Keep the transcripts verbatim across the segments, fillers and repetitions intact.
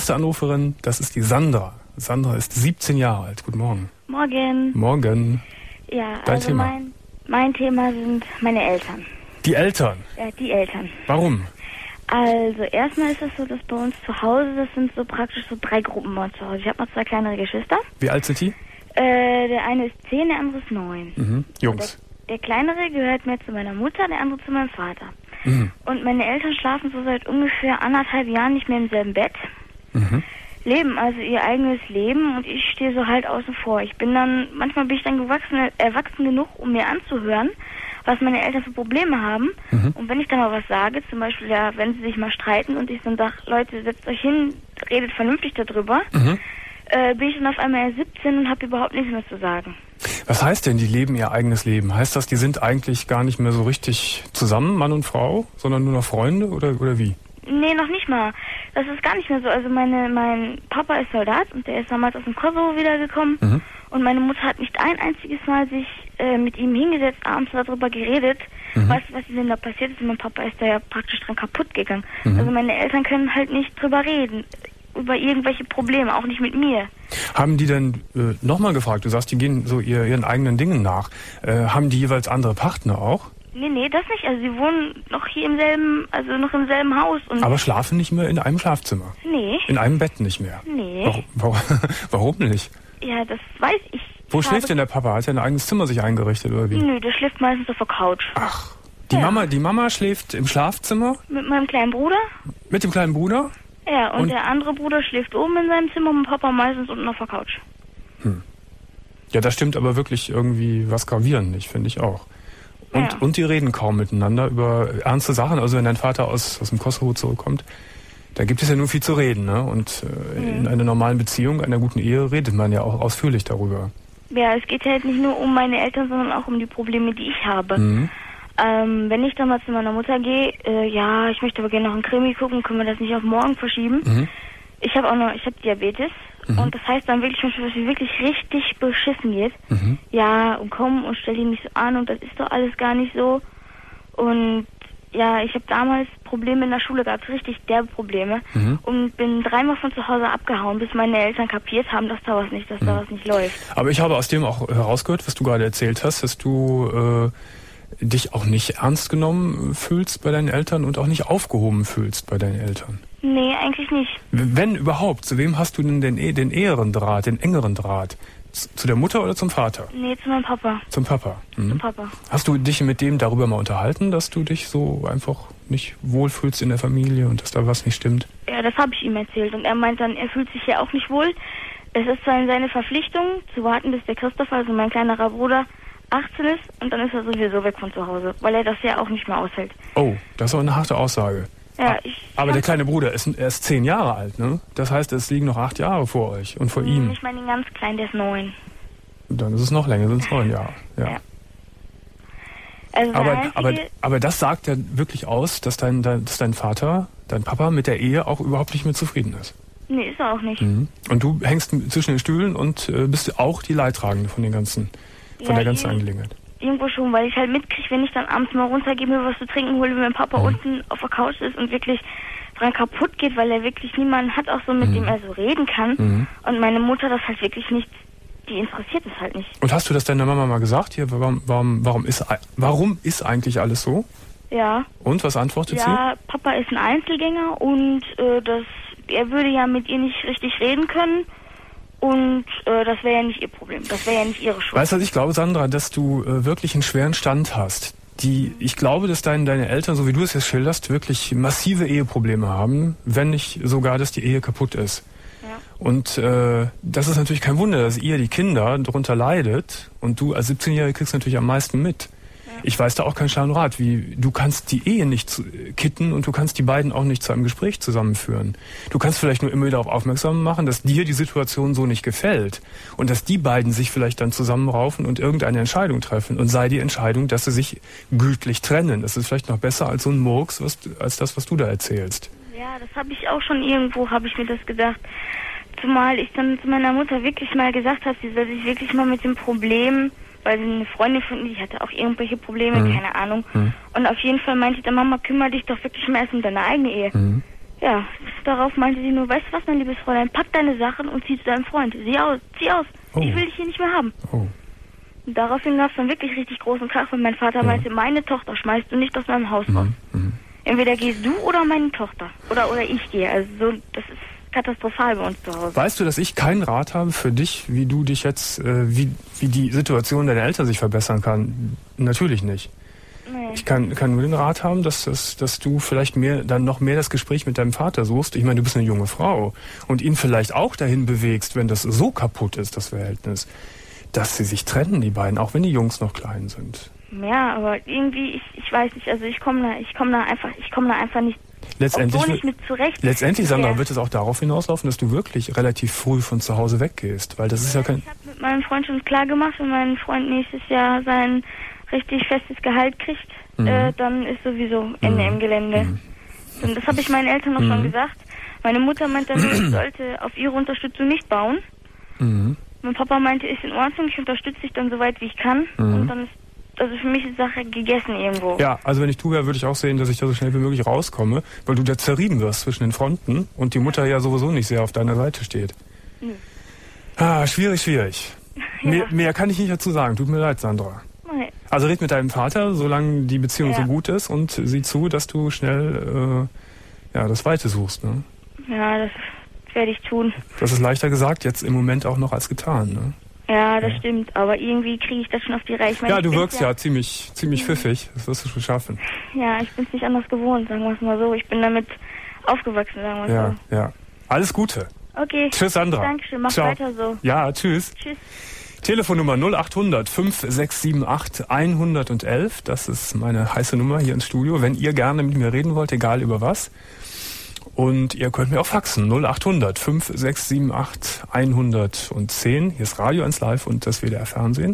Erste Anruferin, das ist die Sandra. Sandra ist siebzehn Jahre alt. Guten Morgen. Morgen. Morgen. Ja, Dein also Thema. Mein, mein Thema sind meine Eltern. Die Eltern? Ja, die Eltern. Warum? Also erstmal ist es so, dass bei uns zu Hause, das sind so praktisch so drei Gruppen bei uns zu Hause. Ich habe noch zwei kleinere Geschwister. Wie alt sind die? Äh, der eine ist zehn, der andere ist neun. Mhm. Jungs. Der, der kleinere gehört mehr zu meiner Mutter, der andere zu meinem Vater. Mhm. Und meine Eltern schlafen so seit ungefähr anderthalb Jahren nicht mehr im selben Bett. Mhm. Leben also ihr eigenes Leben und ich stehe so halt außen vor. Ich bin dann, manchmal bin ich dann gewachsen, erwachsen genug, um mir anzuhören, was meine Eltern für Probleme haben. Mhm. Und wenn ich dann mal was sage, zum Beispiel, ja, wenn sie sich mal streiten und ich dann sage, Leute, setzt euch hin, redet vernünftig darüber, mhm. äh, bin ich dann auf einmal erst siebzehn und habe überhaupt nichts mehr zu sagen. Was heißt denn, die leben ihr eigenes Leben? Heißt das, die sind eigentlich gar nicht mehr so richtig zusammen, Mann und Frau, sondern nur noch Freunde oder, oder wie? Nee, noch nicht mal. Das ist gar nicht mehr so. Also meine, mein Papa ist Soldat und der ist damals aus dem Kosovo wiedergekommen. Mhm. Und meine Mutter hat nicht ein einziges Mal sich äh, mit ihm hingesetzt, abends darüber geredet, mhm. was, was denn da passiert ist. Und mein Papa ist da ja praktisch dran kaputt gegangen. Mhm. Also meine Eltern können halt nicht drüber reden, über irgendwelche Probleme, auch nicht mit mir. Haben die denn äh, nochmal gefragt, du sagst, die gehen so ihr, ihren eigenen Dingen nach. Äh, haben die jeweils andere Partner auch? Nee, nee, das nicht. Also sie wohnen noch hier im selben, also noch im selben Haus. Und aber schlafen nicht mehr in einem Schlafzimmer? Nee. In einem Bett nicht mehr? Nee. Warum, warum, warum nicht? Ja, das weiß ich. Wo ich schläft denn der Papa? Hat er ein eigenes Zimmer sich eingerichtet oder wie? Nö, der schläft meistens auf der Couch. Ach, die, ja. Mama, die Mama schläft im Schlafzimmer? Mit meinem kleinen Bruder? Mit dem kleinen Bruder? Ja, und, und der andere Bruder schläft oben in seinem Zimmer und Papa meistens unten auf der Couch. Hm. Ja, da stimmt aber wirklich irgendwie was gravierend nicht, finde ich auch. Und, ja. und die reden kaum miteinander über ernste Sachen. Also wenn dein Vater aus, aus dem Kosovo zurückkommt, da gibt es ja nur viel zu reden. Ne? Und äh, mhm. in einer normalen Beziehung, einer guten Ehe, redet man ja auch ausführlich darüber. Ja, es geht halt nicht nur um meine Eltern, sondern auch um die Probleme, die ich habe. Mhm. Ähm, wenn ich dann mal zu meiner Mutter gehe, äh, ja, ich möchte aber gerne noch ein Krimi gucken, können wir das nicht auf morgen verschieben? Mhm. Ich habe auch noch, ich habe Diabetes. Mhm. Und das heißt dann wirklich, dass es wirklich richtig beschissen geht. Mhm. Ja, und komm und stell dich nicht so an und das ist doch alles gar nicht so. Und ja, ich habe damals Probleme in der Schule gehabt, richtig derbe Probleme. Mhm. Und bin dreimal von zu Hause abgehauen, bis meine Eltern kapiert haben, dass da was nicht, dass mhm. da was nicht läuft. Aber ich habe aus dem auch herausgehört, was du gerade erzählt hast, dass du äh, dich auch nicht ernst genommen fühlst bei deinen Eltern und auch nicht aufgehoben fühlst bei deinen Eltern. Nee, eigentlich nicht. Wenn überhaupt, zu wem hast du denn den, den eheren Draht, den engeren Draht? Zu der Mutter oder zum Vater? Nee, zu meinem Papa. Zum Papa? Mhm. Zum Papa. Hast du dich mit dem darüber mal unterhalten, dass du dich so einfach nicht wohlfühlst in der Familie und dass da was nicht stimmt? Ja, das habe ich ihm erzählt und er meint dann, er fühlt sich ja auch nicht wohl. Es ist zwar seine Verpflichtung, zu warten, bis der Christopher, also mein kleinerer Bruder, achtzehn ist und dann ist er sowieso weg von zu Hause, weil er das ja auch nicht mehr aushält. Oh, das ist auch eine harte Aussage. Ja, ich aber der kleine Bruder ist, er ist zehn Jahre alt, ne? Das heißt, es liegen noch acht Jahre vor euch und vor ihm. Ich meine den ganz kleinen, der ist neun. Dann ist es noch länger, sind es neun Jahre. Ja. ja. Also aber, aber, aber das sagt ja wirklich aus, dass dein, dein, dass dein Vater, dein Papa mit der Ehe auch überhaupt nicht mehr zufrieden ist. Nee, ist er auch nicht. Mhm. Und du hängst zwischen den Stühlen und äh, bist auch die Leidtragende von den ganzen, von ja, der ganzen Angelegenheit. Irgendwo schon, weil ich halt mitkriege, wenn ich dann abends mal runtergehe, mir was zu trinken hole, wenn mein Papa mhm. unten auf der Couch ist und wirklich dran kaputt geht, weil er wirklich niemanden hat, auch so mit mhm. dem er so reden kann. Mhm. Und meine Mutter das halt wirklich nicht, die interessiert es halt nicht. Und hast du das deiner Mama mal gesagt? Hier, warum, warum, warum, ist, warum ist eigentlich alles so? Ja. Und, was antwortet ja, sie? Ja, Papa ist ein Einzelgänger und äh, das, er würde ja mit ihr nicht richtig reden können. Und äh, das wäre ja nicht ihr Problem, das wäre ja nicht ihre Schuld. Weißt du, ich glaube, Sandra, dass du äh, wirklich einen schweren Stand hast. Die, ich glaube, dass dein, deine Eltern, so wie du es jetzt schilderst, wirklich massive Eheprobleme haben, wenn nicht sogar, dass die Ehe kaputt ist. Ja. Und äh, das ist natürlich kein Wunder, dass ihr, die Kinder, darunter leidet und du als siebzehnjährige kriegst natürlich am meisten mit. Ich weiß da auch keinen schlauen Rat, wie du kannst die Ehe nicht zu, kitten und du kannst die beiden auch nicht zu einem Gespräch zusammenführen. Du kannst vielleicht nur immer wieder darauf aufmerksam machen, dass dir die Situation so nicht gefällt und dass die beiden sich vielleicht dann zusammenraufen und irgendeine Entscheidung treffen und sei die Entscheidung, dass sie sich gütlich trennen. Das ist vielleicht noch besser als so ein Murks, was, als das, was du da erzählst. Ja, das habe ich auch schon irgendwo, habe ich mir das gedacht. Zumal ich dann zu meiner Mutter wirklich mal gesagt habe, sie soll sich wirklich mal mit dem Problem, weil sie eine Freundin von ihr, die hatte auch irgendwelche Probleme, mhm. keine Ahnung. Mhm. Und auf jeden Fall meinte ich dann, Mama, kümmere dich doch wirklich mal erst um deine eigene Ehe. Mhm. Ja, darauf meinte sie nur, weißt du was, mein liebes Fräulein, pack deine Sachen und zieh zu deinem Freund. Sieh aus, zieh aus. Oh. Ich will dich hier nicht mehr haben. Oh. Und daraufhin gab es dann wirklich richtig großen Krach, weil mein Vater ja. meinte, meine Tochter schmeißt du nicht aus meinem Haus raus. Mhm. Entweder gehst du oder meine Tochter. Oder oder ich gehe. Also so, das ist katastrophal bei uns zu Hause. Weißt du, dass ich keinen Rat habe für dich, wie du dich jetzt, äh, wie, wie die Situation deiner Eltern sich verbessern kann? Natürlich nicht. Nee. Ich kann, kann nur den Rat haben, dass, dass, dass du vielleicht mehr, dann noch mehr das Gespräch mit deinem Vater suchst. Ich meine, du bist eine junge Frau und ihn vielleicht auch dahin bewegst, wenn das so kaputt ist, das Verhältnis, dass sie sich trennen, die beiden, auch wenn die Jungs noch klein sind. Ja, aber irgendwie, ich, ich weiß nicht, also ich komme da, ich komme da einfach, ich komme da einfach nicht, letztendlich, nicht mit zurecht. Letztendlich, Sandra, ja. wird es auch darauf hinauslaufen, dass du wirklich relativ früh von zu Hause weggehst, weil das ist ja kein... Ich habe mit meinem Freund schon klar gemacht, wenn mein Freund nächstes Jahr sein richtig festes Gehalt kriegt, mhm. äh, dann ist sowieso Ende mhm. im Gelände. Mhm. Und das habe ich meinen Eltern noch mhm. schon gesagt. Meine Mutter meinte, ich sollte auf ihre Unterstützung nicht bauen. Mhm. Mein Papa meinte, ist in Ordnung, ich unterstütze dich dann so weit, wie ich kann. Mhm. Und dann ist, also für mich ist die Sache gegessen irgendwo. Ja, also wenn ich du wäre, würde ich auch sehen, dass ich da so schnell wie möglich rauskomme, weil du da zerrieben wirst zwischen den Fronten und die Mutter ja sowieso nicht sehr auf deiner Seite steht. Mhm. Ah, schwierig, schwierig. Ja. Mehr, mehr kann ich nicht dazu sagen. Tut mir leid, Sandra. Okay. Also red mit deinem Vater, solange die Beziehung ja. so gut ist, und sieh zu, dass du schnell äh, ja, das Weite suchst. Ne? Ja, das werde ich tun. Das ist leichter gesagt, jetzt im Moment auch noch als getan. Ne? Ja, das ja. stimmt, aber irgendwie kriege ich das schon auf die Reihe. Ich meine, ja, du wirkst ja, ja ziemlich, ziemlich pfiffig, das wirst du schon schaffen. Ja, ich bin es nicht anders gewohnt, sagen wir es mal so. Ich bin damit aufgewachsen, sagen wir ja, so. Ja, alles Gute. Okay. Tschüss, Sandra. Dankeschön, mach Ciao. weiter so. Ja, tschüss. Tschüss. Telefonnummer null acht hundert fünf sechs sieben acht hundertelf, das ist meine heiße Nummer hier ins Studio, wenn ihr gerne mit mir reden wollt, egal über was. Und ihr könnt mir auch faxen, null acht hundert fünf sechs sieben acht hundertzehn. Hier ist Radio eins Live und das W D R Fernsehen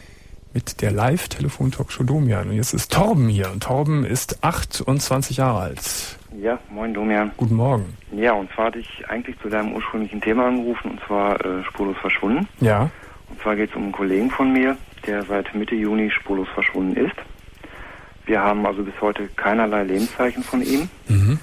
mit der Live-Telefon-Talkshow Domian. Und jetzt ist Torben hier. Und Torben ist achtundzwanzig Jahre alt. Ja, moin Domian. Guten Morgen. Ja, und zwar hatte ich eigentlich zu deinem ursprünglichen Thema angerufen, und zwar äh, spurlos verschwunden. Ja. Und zwar geht es um einen Kollegen von mir, der seit Mitte Juni spurlos verschwunden ist. Wir haben also bis heute keinerlei Lebenszeichen von ihm. Mhm.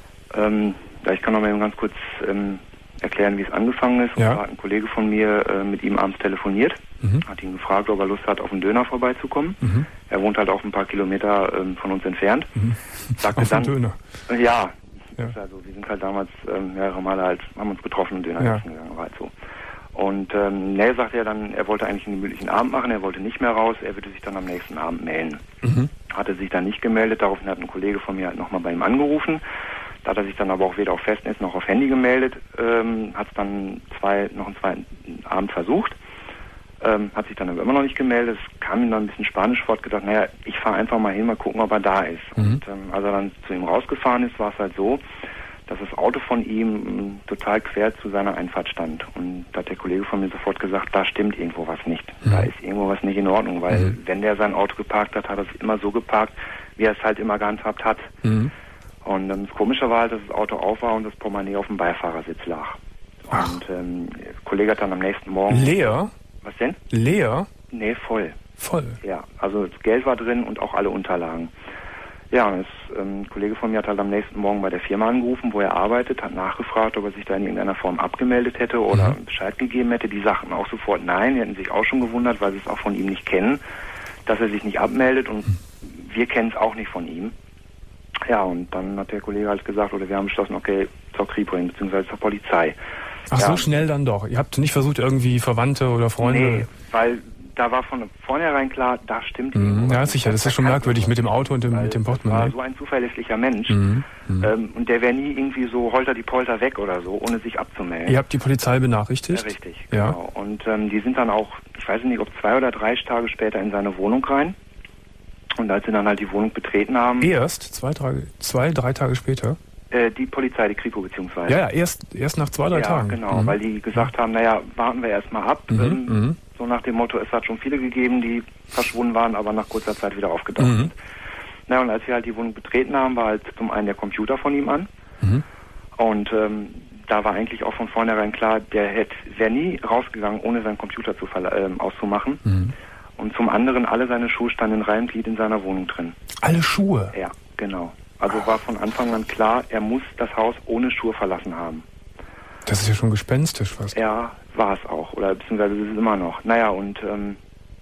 Ähm, ja, ich kann noch mal eben ganz kurz ähm, erklären, wie es angefangen ist. Und ja. zwar hat ein Kollege von mir äh, mit ihm abends telefoniert, mhm. hat ihn gefragt, ob er Lust hat, auf einen Döner vorbeizukommen. Mhm. Er wohnt halt auch ein paar Kilometer ähm, von uns entfernt. Mhm. Sagte auf dann, Döner? Äh, ja, ja. Also wir sind halt damals ähm, mehrere Male halt, haben uns getroffen und Döner ja. essen gegangen, war halt so. Und ähm, ne, sagte er dann, er wollte eigentlich einen gemütlichen Abend machen, er wollte nicht mehr raus, er würde sich dann am nächsten Abend melden. Mhm. Hatte sich dann nicht gemeldet, daraufhin hat ein Kollege von mir halt nochmal bei ihm angerufen. Da hat er sich dann aber auch weder auf Festnetz noch auf Handy gemeldet, ähm, hat es dann zwei, noch einen zweiten Abend versucht, ähm, hat sich dann aber immer noch nicht gemeldet. Es kam ihm dann ein bisschen Spanisch vor, hat gedacht, naja, ich fahre einfach mal hin, mal gucken, ob er da ist. Mhm. Und ähm, als er dann zu ihm rausgefahren ist, war es halt so, dass das Auto von ihm m, total quer zu seiner Einfahrt stand. Und da hat der Kollege von mir sofort gesagt, da stimmt irgendwo was nicht. Mhm. Da ist irgendwo was nicht in Ordnung, weil mhm. wenn der sein Auto geparkt hat, hat er es immer so geparkt, wie er es halt immer gehandhabt hat. Mhm. Und ähm, das Komische war halt, dass das Auto auf war und das Portemonnaie auf dem Beifahrersitz lag. Ach. Und ähm, der Kollege hat dann am nächsten Morgen... Leer? Was denn? Leer? Nee, voll. Voll? Ja, also das Geld war drin und auch alle Unterlagen. Ja, und das, ähm, ein Kollege von mir hat halt am nächsten Morgen bei der Firma angerufen, wo er arbeitet, hat nachgefragt, ob er sich da in irgendeiner Form abgemeldet hätte oder mhm. Bescheid gegeben hätte. Die sagten auch sofort nein, die hätten sich auch schon gewundert, weil sie es auch von ihm nicht kennen, dass er sich nicht abmeldet, und mhm. wir kennen es auch nicht von ihm. Ja, und dann hat der Kollege halt gesagt, oder wir haben beschlossen, okay, zur Kripo hin, beziehungsweise zur Polizei. Ach, ja. So schnell dann doch. Ihr habt nicht versucht, irgendwie Verwandte oder Freunde... Nee, weil da war von vornherein klar, da stimmt mhm. Ja, sicher, das ist schon merkwürdig mit dem Auto und dem, mit dem Portemonnaie. Das war so ein zuverlässlicher Mensch. Mhm. Mhm. Ähm, und der wäre nie irgendwie so holter die Polter weg oder so, ohne sich abzumelden. Ihr habt die Polizei benachrichtigt? Ja, richtig, ja. Genau. Und ähm, die sind dann auch, ich weiß nicht, ob zwei oder drei Tage später in seine Wohnung rein. Und als sie dann halt die Wohnung betreten haben... Erst? Zwei, Tage, zwei drei Tage später? Äh, die Polizei, die Kripo beziehungsweise. Ja, ja, erst, erst nach zwei, drei ja, Tagen. Genau, mhm. weil die gesagt haben, naja, warten wir erstmal ab. Mhm. Ähm, mhm. So nach dem Motto, es hat schon viele gegeben, die verschwunden waren, aber nach kurzer Zeit wieder aufgetaucht sind. Mhm. Na, und als wir halt die Wohnung betreten haben, war halt zum einen der Computer von ihm an. Mhm. Und ähm, da war eigentlich auch von vornherein klar, der wäre nie rausgegangen, ohne seinen Computer zu ähm, auszumachen. Mhm. Und zum anderen, alle seine Schuhe standen in Reihe und Glied in seiner Wohnung drin. Alle Schuhe? Ja, genau. Also war von Anfang an klar, er muss das Haus ohne Schuhe verlassen haben. Das ist ja schon gespenstisch fast. Ja, war es auch. Oder beziehungsweise ist es immer noch. Naja, und ähm,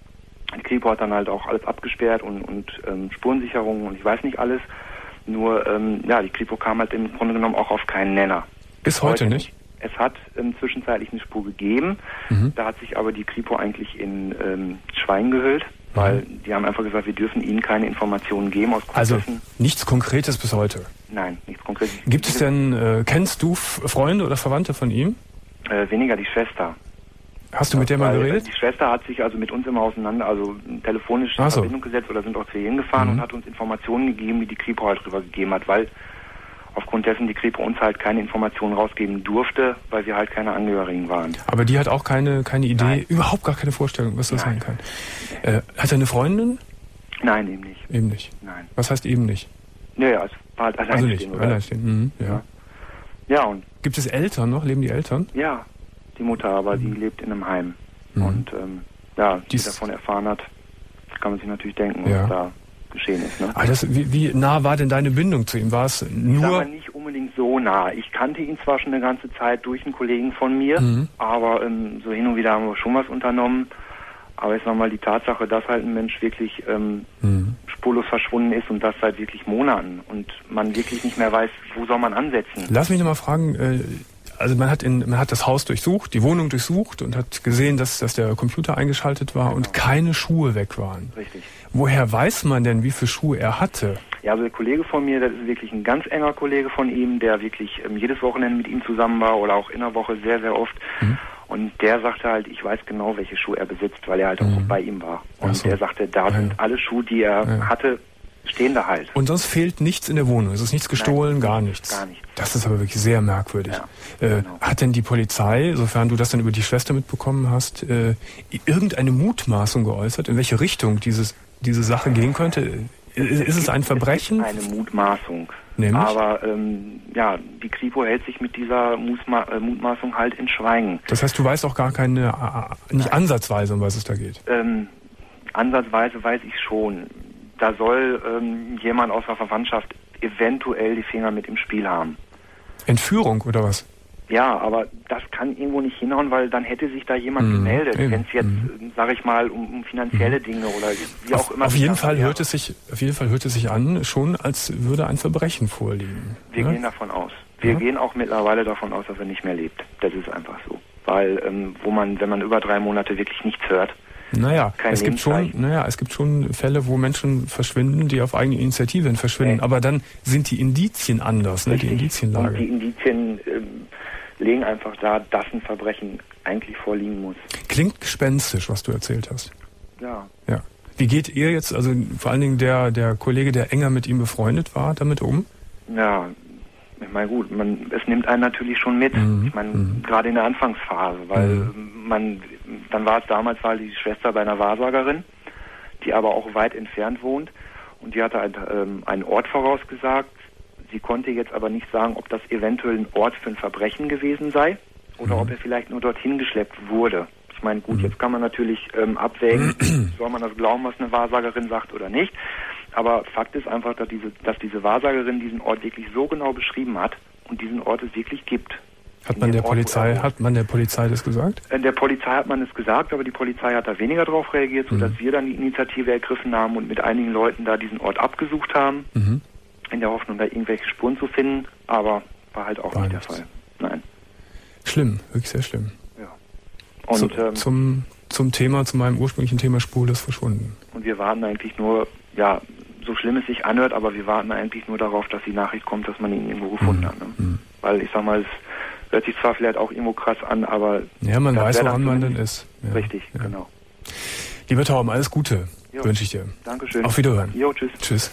die Kripo hat dann halt auch alles abgesperrt und, und ähm, Spurensicherung und ich weiß nicht alles. Nur, ähm, ja, die Kripo kam halt im Grunde genommen auch auf keinen Nenner. Bis heute, heute nicht? Es hat ähm, zwischenzeitlich eine Spur gegeben. Mhm. Da hat sich aber die Kripo eigentlich in ähm, Schweigen gehüllt, weil mhm. die haben einfach gesagt, wir dürfen ihnen keine Informationen geben. Aus also nichts Konkretes bis heute? Nein, nichts Konkretes. Gibt es denn, äh, kennst du Freunde oder Verwandte von ihm? Äh, weniger die Schwester. Hast du mit der mal geredet? Die Schwester hat sich also mit uns immer auseinander, also telefonisch in so. Verbindung gesetzt oder sind auch zu ihr hingefahren mhm. und hat uns Informationen gegeben, die die Kripo halt drüber gegeben hat, weil aufgrund dessen die Kripo uns halt keine Informationen rausgeben durfte, weil wir halt keine Angehörigen waren. Aber die hat auch keine, keine Idee, Nein. überhaupt gar keine Vorstellung, was das Nein. sein kann. Äh, hat er eine Freundin? Nein, eben nicht. Eben nicht? Nein. Was heißt eben nicht? Naja, es war halt alleinstehend. Also nicht, alleinstehend, mhm, ja. ja. Ja, und... Gibt es Eltern noch? Leben die Eltern? Ja, die Mutter, aber mhm. die lebt in einem Heim. Mhm. Und ähm, ja, die davon erfahren hat, kann man sich natürlich denken, ja. was da geschehen ist. Ne? Aber das, wie, wie nah war denn deine Bindung zu ihm? War es nur... Aber nicht unbedingt so nah. Ich kannte ihn zwar schon eine ganze Zeit durch einen Kollegen von mir, mhm. aber ähm, so hin und wieder haben wir schon was unternommen. Aber ich sag mal, die Tatsache, dass halt ein Mensch wirklich ähm, mhm. spurlos verschwunden ist und das seit wirklich Monaten und man wirklich nicht mehr weiß, wo soll man ansetzen. Lass mich nochmal fragen, äh, also man hat in, man hat das Haus durchsucht, die Wohnung durchsucht und hat gesehen, dass, dass der Computer eingeschaltet war genau. und keine Schuhe weg waren. Richtig. Woher weiß man denn, wie viele Schuhe er hatte? Ja, also der Kollege von mir, das ist wirklich ein ganz enger Kollege von ihm, der wirklich ähm, jedes Wochenende mit ihm zusammen war oder auch in der Woche sehr, sehr oft. Mhm. Und der sagte halt, ich weiß genau, welche Schuhe er besitzt, weil er halt mhm. auch bei ihm war. Und so. Der sagte, da ja. sind alle Schuhe, die er ja. hatte, stehen da halt. Und sonst fehlt nichts in der Wohnung? Es ist nichts gestohlen, Nein, gar nichts? Gar nichts. Das ist aber wirklich sehr merkwürdig. Ja, äh, genau. Hat denn die Polizei, sofern du das dann über die Schwester mitbekommen hast, äh, irgendeine Mutmaßung geäußert, in welche Richtung dieses, diese Sache gehen könnte? Ist, ist es ein Verbrechen? Es gibt eine Mutmaßung. Nämlich? Aber ähm, ja, die Kripo hält sich mit dieser Mutma äh, Mutmaßung halt in Schweigen. Das heißt, du weißt auch gar keine, äh, nicht Nein. ansatzweise, um was es da geht? Ähm, ansatzweise weiß ich schon. Da soll ähm, jemand aus der Verwandtschaft eventuell die Finger mit im Spiel haben. Entführung oder was? Ja, aber das kann irgendwo nicht hinhauen, weil dann hätte sich da jemand mm, gemeldet. Wenn es jetzt, mm. sage ich mal, um, um finanzielle mm. Dinge oder wie auf, auch immer. Auf jeden Fall hört es sich, auf jeden Fall hört es sich an, schon als würde ein Verbrechen vorliegen. Wir ne? gehen davon aus. Wir ja. gehen auch mittlerweile davon aus, dass er nicht mehr lebt. Das ist einfach so. Weil, ähm, wo man, wenn man über drei Monate wirklich nichts hört, Naja, es gibt schon, naja, es gibt schon Fälle, wo Menschen verschwinden, die auf eigene Initiative hin verschwinden. Okay. Aber dann sind die Indizien anders, ne, die Indizienlage. Und die Indizien ähm, legen einfach da, dass ein Verbrechen eigentlich vorliegen muss. Klingt gespenstisch, was du erzählt hast. Ja. Ja. Wie geht ihr jetzt, also vor allen Dingen der, der Kollege, der enger mit ihm befreundet war, damit um? Ja, ich meine gut, man, es nimmt einen natürlich schon mit. Mhm. Ich meine, mhm. gerade in der Anfangsphase, weil mhm. man, dann war es damals, war die Schwester bei einer Wahrsagerin, die aber auch weit entfernt wohnt und die hatte ein, ähm, einen Ort vorausgesagt. Sie konnte jetzt aber nicht sagen, ob das eventuell ein Ort für ein Verbrechen gewesen sei oder mhm. ob er vielleicht nur dorthin geschleppt wurde. Ich meine, gut, mhm. jetzt kann man natürlich ähm, abwägen, soll man das glauben, was eine Wahrsagerin sagt oder nicht. Aber Fakt ist einfach, dass diese, dass diese Wahrsagerin diesen Ort wirklich so genau beschrieben hat und diesen Ort es wirklich gibt. Hat man der Polizei, Ort, hat man der Polizei das gesagt? Der Polizei hat man es gesagt, aber die Polizei hat da weniger drauf reagiert, sodass mhm. wir dann die Initiative ergriffen haben und mit einigen Leuten da diesen Ort abgesucht haben, mhm. in der Hoffnung, da irgendwelche Spuren zu finden, aber war halt auch war nicht nichts. Der Fall. Nein. Schlimm, wirklich sehr schlimm. Ja. Und Zu, ähm, zum, zum Thema, zu meinem ursprünglichen Thema spurlos verschwunden. Und wir warten eigentlich nur, ja, so schlimm es sich anhört, aber wir warten eigentlich nur darauf, dass die Nachricht kommt, dass man ihn irgendwo gefunden mhm. hat. Ne? Mhm. Weil ich sag mal, es hört sich zwar vielleicht auch irgendwo krass an, aber... Ja, man weiß, woran man denn ist. Ja. Richtig, ja. genau. Lieber Torben, alles Gute jo. wünsche ich dir. Dankeschön. Auf Wiederhören. Jo, tschüss. Tschüss.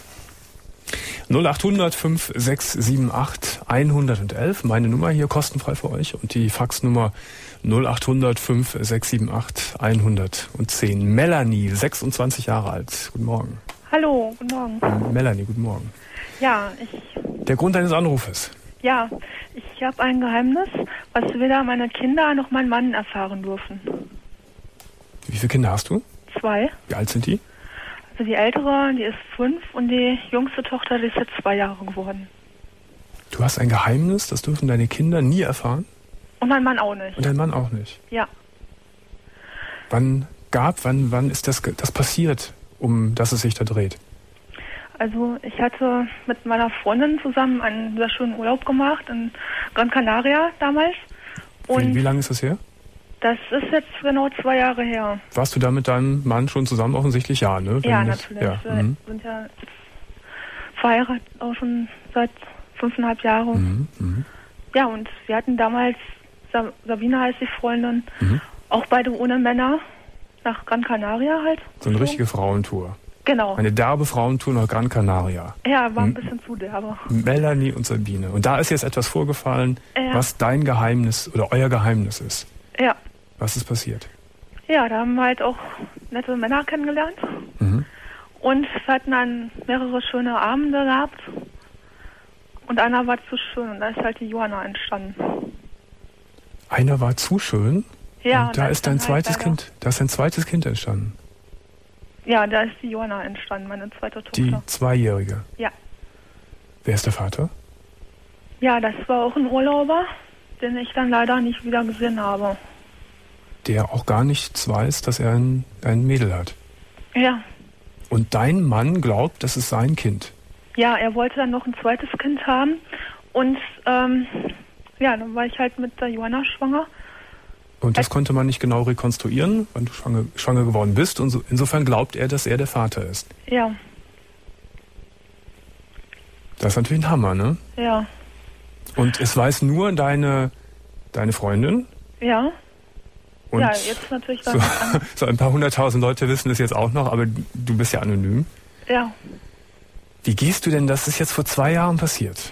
null acht hundert fünf sechs sieben acht hundertelf, meine Nummer hier kostenfrei für euch und die Faxnummer null acht hundert fünf sechs sieben acht hundertzehn. Melanie, sechsundzwanzig Jahre alt. Guten Morgen. Hallo, guten Morgen. Melanie, guten Morgen. Ja, ich... Der Grund deines Anrufes? Ja, ich habe ein Geheimnis, was weder meine Kinder noch mein Mann erfahren dürfen. Wie viele Kinder hast du? Zwei. Wie alt sind die? Also die ältere, die ist fünf und die jüngste Tochter, die ist jetzt zwei Jahre geworden. Du hast ein Geheimnis, das dürfen deine Kinder nie erfahren? Und mein Mann auch nicht. Und dein Mann auch nicht? Ja. Wann gab, wann, wann ist das, das passiert, um dass es sich da dreht? Also ich hatte mit meiner Freundin zusammen einen sehr schönen Urlaub gemacht in Gran Canaria damals. Und wie, wie lange ist das her? Das ist jetzt genau zwei Jahre her. Warst du da mit deinem Mann schon zusammen? Offensichtlich ja, ne? Wenn ja, das, natürlich. Ja. Wir Mhm. sind ja verheiratet auch schon seit fünfeinhalb Jahren. Mhm. Mhm. Ja, und wir hatten damals, Sabine heißt die Freundin, mhm. auch beide ohne Männer nach Gran Canaria halt. So eine richtige Frauentour. Genau. Eine derbe Frauentour nach Gran Canaria. Ja, war ein bisschen zu derbe. Melanie und Sabine. Und da ist jetzt etwas vorgefallen, ja. was dein Geheimnis oder euer Geheimnis ist. Ja. Was ist passiert? Ja, da haben wir halt auch nette Männer kennengelernt. Mhm. Und wir hatten dann mehrere schöne Abende gehabt. Und einer war zu schön und da ist halt die Johanna entstanden. Einer war zu schön? Ja. Und da ist dein zweites halt Kind, da ist dein zweites Kind entstanden? Ja, da ist die Johanna entstanden, meine zweite Tochter. Die Zweijährige? Ja. Wer ist der Vater? Ja, das war auch ein Urlauber, den ich dann leider nicht wieder gesehen habe. Der auch gar nichts weiß, dass er ein, ein Mädel hat? Ja. Und dein Mann glaubt, das ist sein Kind? Ja, er wollte dann noch ein zweites Kind haben. Und ähm, ja, dann war ich halt mit der Johanna schwanger. Und das konnte man nicht genau rekonstruieren, wann du schwanger, schwanger geworden bist. Und so, insofern glaubt er, dass er der Vater ist. Ja. Das ist natürlich ein Hammer, ne? Ja. Und es weiß nur deine, deine Freundin? Ja. Und ja, jetzt natürlich dann so, an. so ein paar hunderttausend Leute wissen es jetzt auch noch, aber du bist ja anonym. Ja. Wie gehst du denn, das ist jetzt vor zwei Jahren passiert?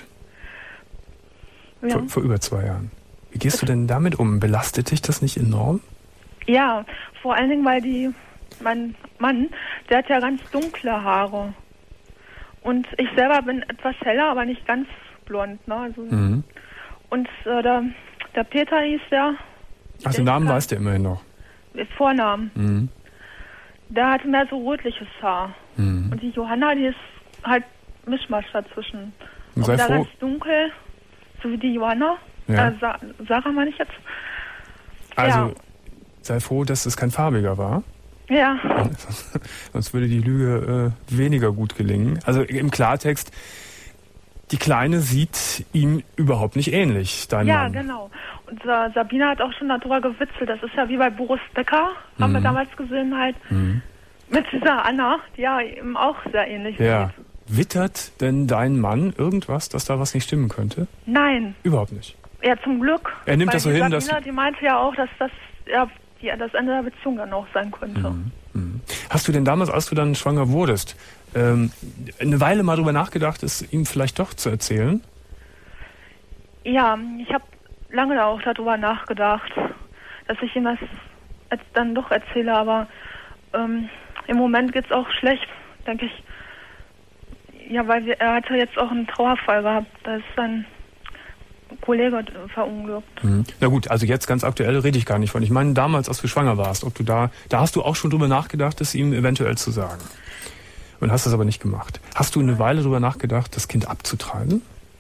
Ja. Vor, vor über zwei Jahren. Wie gehst du denn damit um? Belastet dich das nicht enorm? Ja, vor allen Dingen, weil die, mein Mann, der hat ja ganz dunkle Haare. Und ich selber bin etwas heller, aber nicht ganz blond. Ne? Also, mhm. Und äh, der, der Peter hieß der. Ach, den Namen weißt du immerhin noch. Vornamen. Mhm. Der hatte mehr so rötliches Haar. Mhm. Und die Johanna, die ist halt Mischmasch dazwischen. Und sei da froh. ganz dunkel, so wie die Johanna. Ja. Äh, Sa Sarah meine ich jetzt. Also ja. sei froh, dass es kein farbiger war. Ja. Sonst würde die Lüge äh, weniger gut gelingen. Also im Klartext, die Kleine sieht ihm überhaupt nicht ähnlich, dein Ja, Mann. genau. Und äh, Sabine hat auch schon darüber gewitzelt. Das ist ja wie bei Boris Becker, haben mhm. wir damals gesehen halt. Mhm. Mit dieser Anna, die ja ihm auch sehr ähnlich Ja. sieht. Wittert denn dein Mann irgendwas, dass da was nicht stimmen könnte? Nein. Überhaupt nicht. Ja, zum Glück. Er nimmt Weil das so die hin, Sabine, dass... die meinte ja auch, dass das ja, die, das Ende der Beziehung dann auch sein könnte. Mhm. Mhm. Hast du denn damals, als du dann schwanger wurdest, ähm, eine Weile mal drüber nachgedacht, es ihm vielleicht doch zu erzählen? Ja, ich habe lange auch darüber nachgedacht, dass ich ihm das jetzt dann doch erzähle, aber ähm, im Moment geht's auch schlecht, denke ich. Ja, weil wir, er hatte jetzt auch einen Trauerfall gehabt, da ist sein Kollege verunglückt. Mhm. Na gut, also jetzt ganz aktuell rede ich gar nicht von. Ich meine damals, als du schwanger warst, ob du da, da hast du auch schon drüber nachgedacht, es ihm eventuell zu sagen. Und hast es aber nicht gemacht. Hast du eine Weile drüber nachgedacht, das Kind abzutreiben?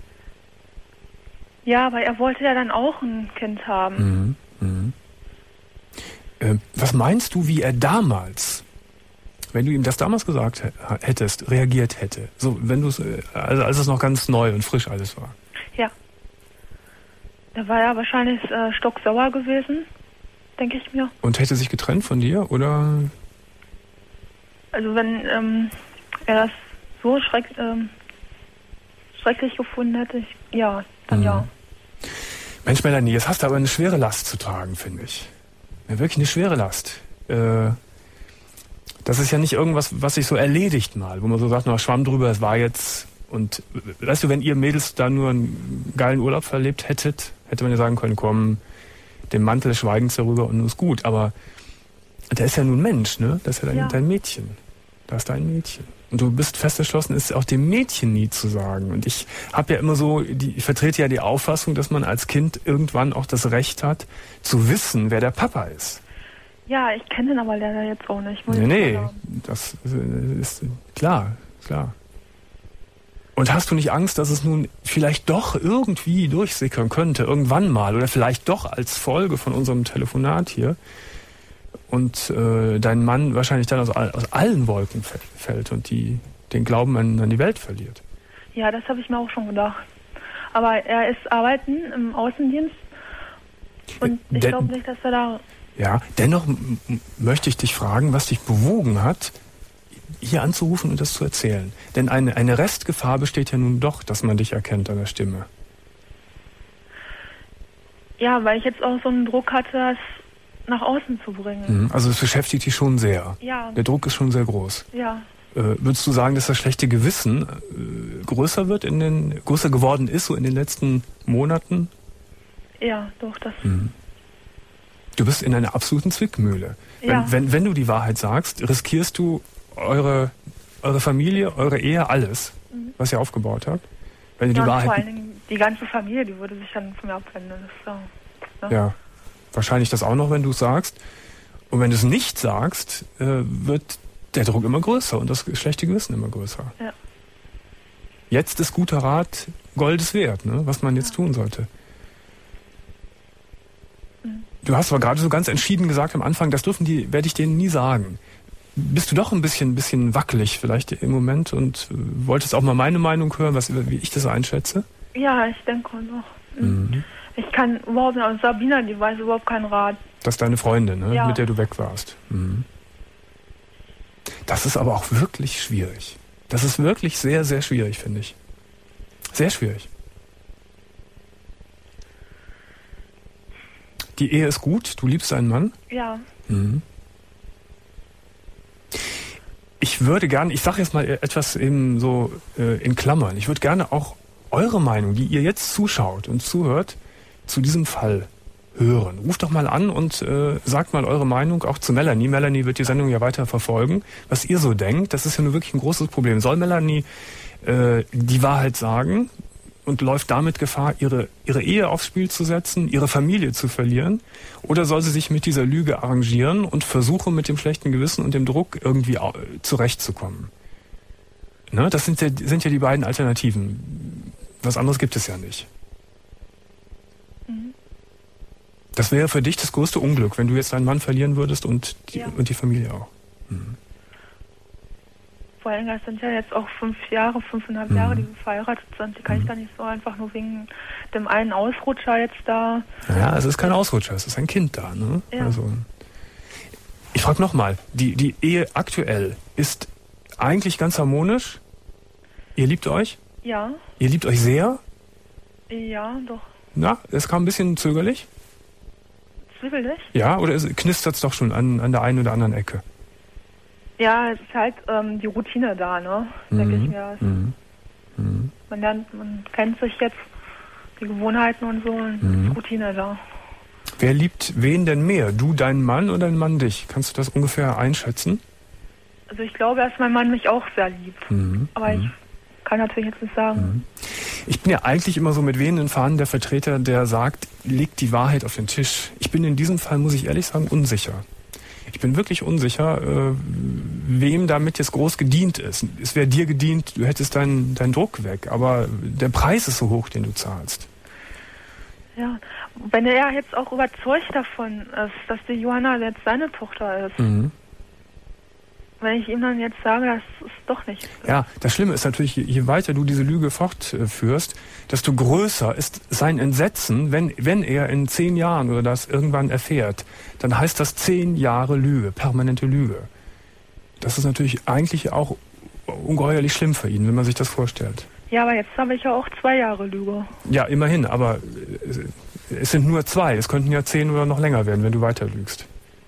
Ja, aber er wollte ja dann auch ein Kind haben. Mhm. Mhm. Äh, was meinst du, wie er damals, wenn du ihm das damals gesagt hättest, reagiert hätte? So, wenn du es, also als es noch ganz neu und frisch alles war. Ja. Da war er wahrscheinlich äh, stocksauer gewesen, denke ich mir. Und hätte sich getrennt von dir, oder? Also wenn ähm, er das so schreck, ähm, schrecklich gefunden hätte, ich, ja, dann mhm. ja. Mensch, Melanie, jetzt hast du aber eine schwere Last zu tragen, finde ich. Ja, wirklich eine schwere Last. Äh, das ist ja nicht irgendwas, was sich so erledigt mal, wo man so sagt, na, Schwamm drüber, es war jetzt... Und weißt du, wenn ihr Mädels da nur einen geilen Urlaub verlebt hättet, hätte man ja sagen können, komm, den Mantel des Schweigens darüber und nur ist gut. Aber der ist ja nun Mensch, ne? Das ist ja dein, ja. dein Mädchen. Das ist dein Mädchen. Und du bist fest entschlossen, es auch dem Mädchen nie zu sagen. Und ich habe ja immer so, die, ich vertrete ja die Auffassung, dass man als Kind irgendwann auch das Recht hat, zu wissen, wer der Papa ist. Ja, ich kenne ihn aber leider jetzt auch nicht. Nee, nee, das ist klar, klar. Und hast du nicht Angst, dass es nun vielleicht doch irgendwie durchsickern könnte, irgendwann mal, oder vielleicht doch als Folge von unserem Telefonat hier und äh, dein Mann wahrscheinlich dann aus, aus allen Wolken fällt und die den Glauben an, an die Welt verliert? Ja, das habe ich mir auch schon gedacht. Aber er ist arbeiten im Außendienst und ich Den, glaube nicht, dass er da... Ja, dennoch m- m- möchte ich dich fragen, was dich bewogen hat, hier anzurufen und das zu erzählen. Denn eine, eine Restgefahr besteht ja nun doch, dass man dich erkennt an der Stimme. Ja, weil ich jetzt auch so einen Druck hatte, das nach außen zu bringen. Also es beschäftigt dich schon sehr. Ja. Der Druck ist schon sehr groß. Ja. Äh, würdest du sagen, dass das schlechte Gewissen äh, größer wird in den, größer geworden ist, so in den letzten Monaten? Ja, doch, das... Mhm. Du bist in einer absoluten Zwickmühle. Ja. Wenn, wenn, wenn du die Wahrheit sagst, riskierst du eure, eure Familie, eure Ehe, alles, mhm. was ihr aufgebaut habt. Wenn du ja, die Wahrheit... vor allen Dingen die ganze Familie, die würde sich dann von mir abwenden. Das ist so, ne? Ja, wahrscheinlich das auch noch, wenn du es sagst. Und wenn du es nicht sagst, äh, wird der Druck immer größer und das schlechte Gewissen immer größer. Ja. Jetzt ist guter Rat Goldes wert, ne? Was man jetzt ja. tun sollte. Mhm. Du hast aber gerade so ganz entschieden gesagt am Anfang, das dürfen die, werde ich denen nie sagen. Bist du doch ein bisschen, bisschen wackelig vielleicht im Moment und äh, wolltest auch mal meine Meinung hören, was, wie ich das einschätze? Ja, ich denke noch. Mhm. Ich kann überhaupt nicht, Sabina, die weiß überhaupt keinen Rat. Das ist deine Freundin, ne? Ja. Mit der du weg warst. Mhm. Das ist aber auch wirklich schwierig. Das ist wirklich sehr, sehr schwierig, finde ich. Sehr schwierig. Die Ehe ist gut, du liebst deinen Mann? Ja. Mhm. Ich würde gerne, ich sage jetzt mal etwas eben so äh, in Klammern, ich würde gerne auch eure Meinung, die ihr jetzt zuschaut und zuhört, zu diesem Fall hören. Ruft doch mal an und äh, sagt mal eure Meinung auch zu Melanie. Melanie wird die Sendung ja weiter verfolgen. Was ihr so denkt, das ist ja nur wirklich ein großes Problem. Soll Melanie äh, die Wahrheit sagen und läuft damit Gefahr, ihre, ihre Ehe aufs Spiel zu setzen, ihre Familie zu verlieren? Oder soll sie sich mit dieser Lüge arrangieren und versuchen, mit dem schlechten Gewissen und dem Druck irgendwie zurechtzukommen? Ne? Das sind ja, sind ja die beiden Alternativen. Was anderes gibt es ja nicht. Mhm. Das wäre für dich das größte Unglück, wenn du jetzt deinen Mann verlieren würdest und die, ja. und die Familie auch. Mhm. Vor allem, das sind ja jetzt auch fünf Jahre, fünfeinhalb mhm. Jahre, die wir verheiratet sind. Die kann mhm. ich da nicht so einfach nur wegen dem einen Ausrutscher jetzt da... Naja, es ist kein Ausrutscher, es ist ein Kind da. Ne? Ja. Also, ich frage nochmal, die, die Ehe aktuell ist eigentlich ganz harmonisch? Ihr liebt euch? Ja. Ihr liebt euch sehr? Ja, doch. Na, es kam ein bisschen zögerlich? Zwiebelig? Ja, oder knistert es doch schon an, an der einen oder anderen Ecke? Ja, es ist halt ähm, die Routine da, ne? Mhm. Denke ich mir. Mhm. Mhm. Man lernt, man kennt sich jetzt, die Gewohnheiten und so, und mhm. Routine da. Wer liebt wen denn mehr? Du, deinen Mann oder dein Mann dich? Kannst du das ungefähr einschätzen? Also ich glaube, dass mein Mann mich auch sehr liebt. Mhm. Aber mhm. ich kann natürlich jetzt nicht sagen. Mhm. Ich bin ja eigentlich immer so mit wehenden Fahnen der Vertreter, der sagt, legt die Wahrheit auf den Tisch. Ich bin in diesem Fall, muss ich ehrlich sagen, unsicher. Ich bin wirklich unsicher, äh, wem damit jetzt groß gedient ist. Es wäre dir gedient, du hättest deinen deinen Druck weg, aber der Preis ist so hoch, den du zahlst. Ja, wenn er jetzt auch überzeugt davon ist, dass die Johanna jetzt seine Tochter ist, mhm. wenn ich ihm dann jetzt sage, das ist doch nicht. Ja, das Schlimme ist natürlich, je weiter du diese Lüge fortführst, desto größer ist sein Entsetzen, wenn, wenn er in zehn Jahren oder das irgendwann erfährt, dann heißt das zehn Jahre Lüge, permanente Lüge. Das ist natürlich eigentlich auch ungeheuerlich schlimm für ihn, wenn man sich das vorstellt. Ja, aber jetzt habe ich ja auch zwei Jahre Lüge. Ja, immerhin, aber es sind nur zwei. Es könnten ja zehn oder noch länger werden, wenn du weiter lügst.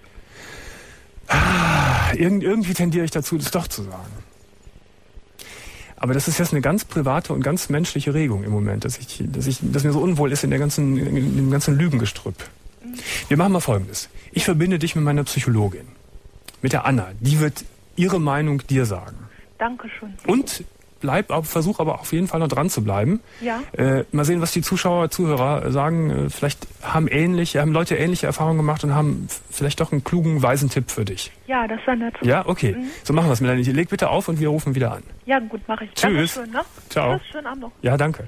Ah, irgend, irgendwie tendiere ich dazu, das doch zu sagen. Aber das ist jetzt eine ganz private und ganz menschliche Regung im Moment, dass ich, dass ich, dass mir so unwohl ist in der ganzen, in dem ganzen Lügengestrüpp. Wir machen mal Folgendes. Ich verbinde dich mit meiner Psychologin, mit der Anna. Die wird ihre Meinung dir sagen. Dankeschön. Und bleib, versuch aber auf jeden Fall noch dran zu bleiben. Ja. Äh, mal sehen, was die Zuschauer, Zuhörer sagen. Äh, vielleicht haben ähnliche, haben Leute ähnliche Erfahrungen gemacht und haben vielleicht doch einen klugen, weisen Tipp für dich. Ja, das war nett. Ja, okay. Mhm. So machen wir es, Melanie. Leg bitte auf und wir rufen wieder an. Ja, gut, mache ich. Tschüss. Dankeschön, ne? Ciao. Tschüss, schönen Abend noch. Ja, danke.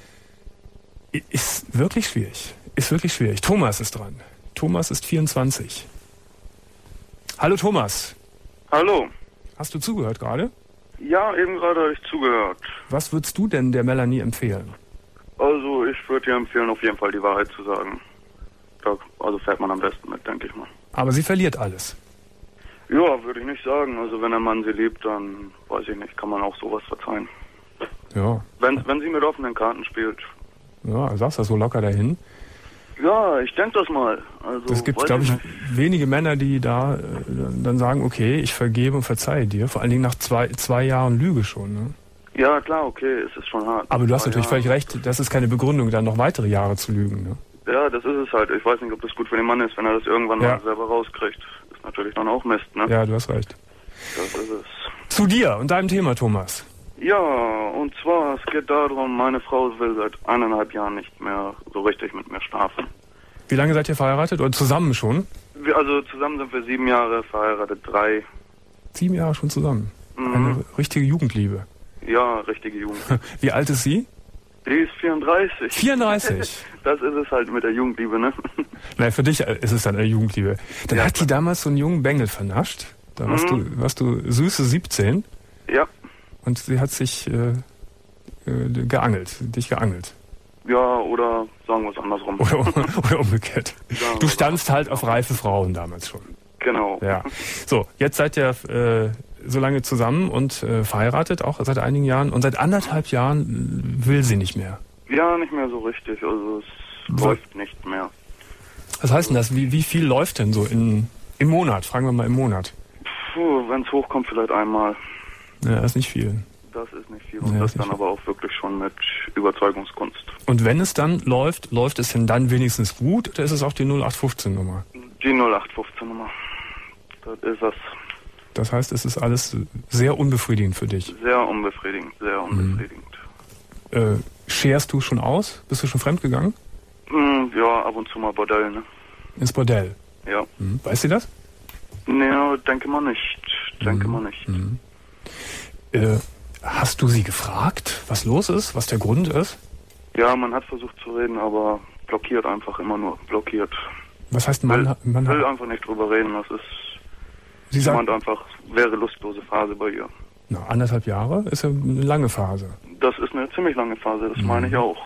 Ist wirklich schwierig. Ist wirklich schwierig. Thomas ist dran. Thomas ist vierundzwanzig. Hallo Thomas. Hallo. Hast du zugehört gerade? Ja, eben gerade habe ich zugehört. Was würdest du denn der Melanie empfehlen? Also ich würde dir empfehlen, auf jeden Fall die Wahrheit zu sagen. Da, also fährt man am besten mit, denke ich mal. Aber sie verliert alles. Ja, würde ich nicht sagen. Also wenn der Mann sie liebt, dann weiß ich nicht, kann man auch sowas verzeihen. Ja. Wenn, wenn sie mit offenen Karten spielt. Ja, sagst du so locker dahin. Ja, ich denke das mal. Also, es gibt, glaube ich, nicht. wenige Männer, die da äh, dann sagen, okay, ich vergebe und verzeihe dir. Vor allen Dingen nach zwei, zwei Jahren Lüge schon. Ne? Ja, klar, okay, es ist schon hart. Aber du hast natürlich Jahre. völlig recht, das ist keine Begründung, dann noch weitere Jahre zu lügen. Ne? Ja, das ist es halt. Ich weiß nicht, ob das gut für den Mann ist, wenn er das irgendwann ja. mal selber rauskriegt. Ist natürlich dann auch Mist, ne? Ja, du hast recht. Das ist es. Zu dir und deinem Thema, Thomas. Ja, und zwar, es geht darum, meine Frau will seit eineinhalb Jahren nicht mehr so richtig mit mir schlafen. Wie lange seid ihr verheiratet? Oder zusammen schon? Wir, also zusammen sind wir sieben Jahre, verheiratet drei. Sieben Jahre schon zusammen? Mhm. Eine richtige Jugendliebe? Ja, richtige Jugend. Wie alt ist sie? Die ist vierunddreißig. vierunddreißig? Das ist es halt mit der Jugendliebe, ne? Nein, für dich ist es dann eine Jugendliebe. Dann ja, hat die damals so einen jungen Bengel vernascht. Da warst, mhm. du, warst du süße siebzehn. Ja. Und sie hat sich äh, äh, geangelt, dich geangelt. Ja, oder sagen wir es andersrum. Oder, oder umgekehrt. Sagen du standst halt auf reife Frauen damals schon. Genau. Ja. So, jetzt seid ihr äh, so lange zusammen und äh, verheiratet, auch seit einigen Jahren. Und seit anderthalb Jahren will sie nicht mehr. Ja, nicht mehr so richtig. Also es so. läuft nicht mehr. Was heißt denn das? Wie, wie viel läuft denn so in, im Monat? Fragen wir mal im Monat. Puh, wenn es hochkommt, vielleicht einmal. Ja, das ist nicht viel. Das ist nicht viel. Und ja, das dann viel. aber auch wirklich schon mit Überzeugungskunst. Und wenn es dann läuft, läuft es denn dann wenigstens gut oder ist es auch die null acht fünfzehn Nummer? Die null acht fünfzehn Nummer. Das ist es. Das heißt, es ist alles sehr unbefriedigend für dich? Sehr unbefriedigend, sehr unbefriedigend. Mhm. Äh, scherst du schon aus? Bist du schon fremdgegangen? Mhm, ja, ab und zu mal Bordell, ne? Ins Bordell? Ja. Mhm. Weißt du das? Naja, denke mal nicht. Denke mhm. mal nicht. Mhm. Äh, hast du sie gefragt, was los ist, was der Grund ist? Ja, man hat versucht zu reden, aber blockiert einfach immer nur. Blockiert. Was heißt man? Will, man will einfach nicht drüber reden. Das ist Sie sagt, jemand einfach, wäre lustlose Phase bei ihr. Na, anderthalb Jahre ist ja eine lange Phase. Das ist eine ziemlich lange Phase, das mhm. meine ich auch.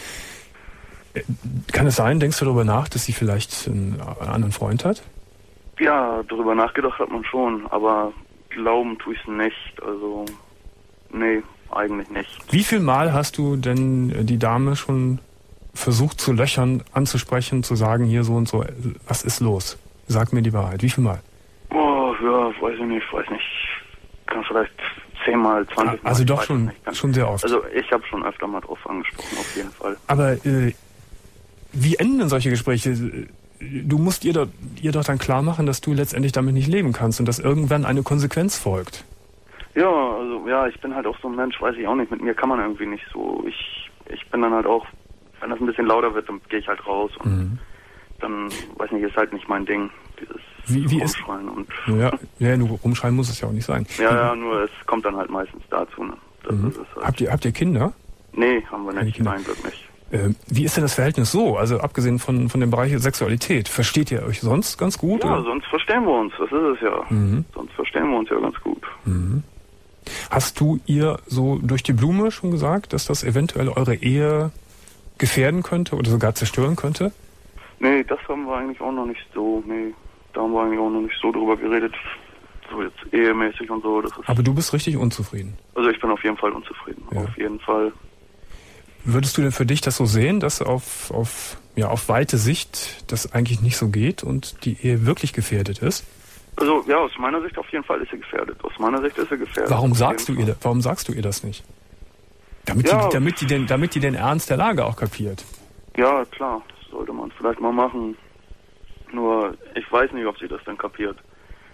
Kann es sein, denkst du darüber nach, dass sie vielleicht einen anderen Freund hat? Ja, darüber nachgedacht hat man schon, aber glauben tue ich es nicht. Also, nee, eigentlich nicht. Wie viel Mal hast du denn die Dame schon versucht zu löchern, anzusprechen, zu sagen, hier so und so, was ist los? Sag mir die Wahrheit. Wie viel Mal? Oh, ja, weiß ich nicht, weiß nicht. Kann vielleicht zehnmal, zwanzig Mal. Also doch schon, schon sehr oft. Also ich habe schon öfter mal drauf angesprochen, auf jeden Fall. Aber äh, wie enden denn solche Gespräche? Du musst ihr doch, ihr doch dann klar machen, dass du letztendlich damit nicht leben kannst und dass irgendwann eine Konsequenz folgt. Ja, also ja, ich bin halt auch so ein Mensch, weiß ich auch nicht, mit mir kann man irgendwie nicht so. Ich ich bin dann halt auch, wenn das ein bisschen lauter wird, dann gehe ich halt raus und mhm. dann, weiß nicht, ist halt nicht mein Ding, dieses wie, wie Rumschreien. Ist, und ja, ja, nur rumschreien muss es ja auch nicht sein. Ja, ja, nur es kommt dann halt meistens dazu. Ne? Das mhm. ist es halt. Habt ihr, habt ihr Kinder? Nee, haben wir nicht, nein, Glück nicht. Äh, wie ist denn das Verhältnis so? Also abgesehen von, von dem Bereich Sexualität, versteht ihr euch sonst ganz gut? Ja, oder? sonst verstehen wir uns, das ist es ja. Mhm. Sonst verstehen wir uns ja ganz gut. Mhm. Hast du ihr so durch die Blume schon gesagt, dass das eventuell eure Ehe gefährden könnte oder sogar zerstören könnte? Nee, das haben wir eigentlich auch noch nicht so, nee, da haben wir eigentlich auch noch nicht so drüber geredet, so jetzt ehemäßig und so. Das ist aber du bist richtig unzufrieden? Also ich bin auf jeden Fall unzufrieden, ja. Auf jeden Fall. Würdest du denn für dich das so sehen, dass auf, auf, ja, auf weite Sicht das eigentlich nicht so geht und die Ehe wirklich gefährdet ist? Also ja, aus meiner Sicht auf jeden Fall ist sie gefährdet. Aus meiner Sicht ist sie gefährdet. Warum sagst du ihr, warum sagst du ihr das nicht? Damit, ja, die, damit, die den, damit die den Ernst der Lage auch kapiert. Ja, klar, sollte man vielleicht mal machen. Nur ich weiß nicht, ob sie das dann kapiert.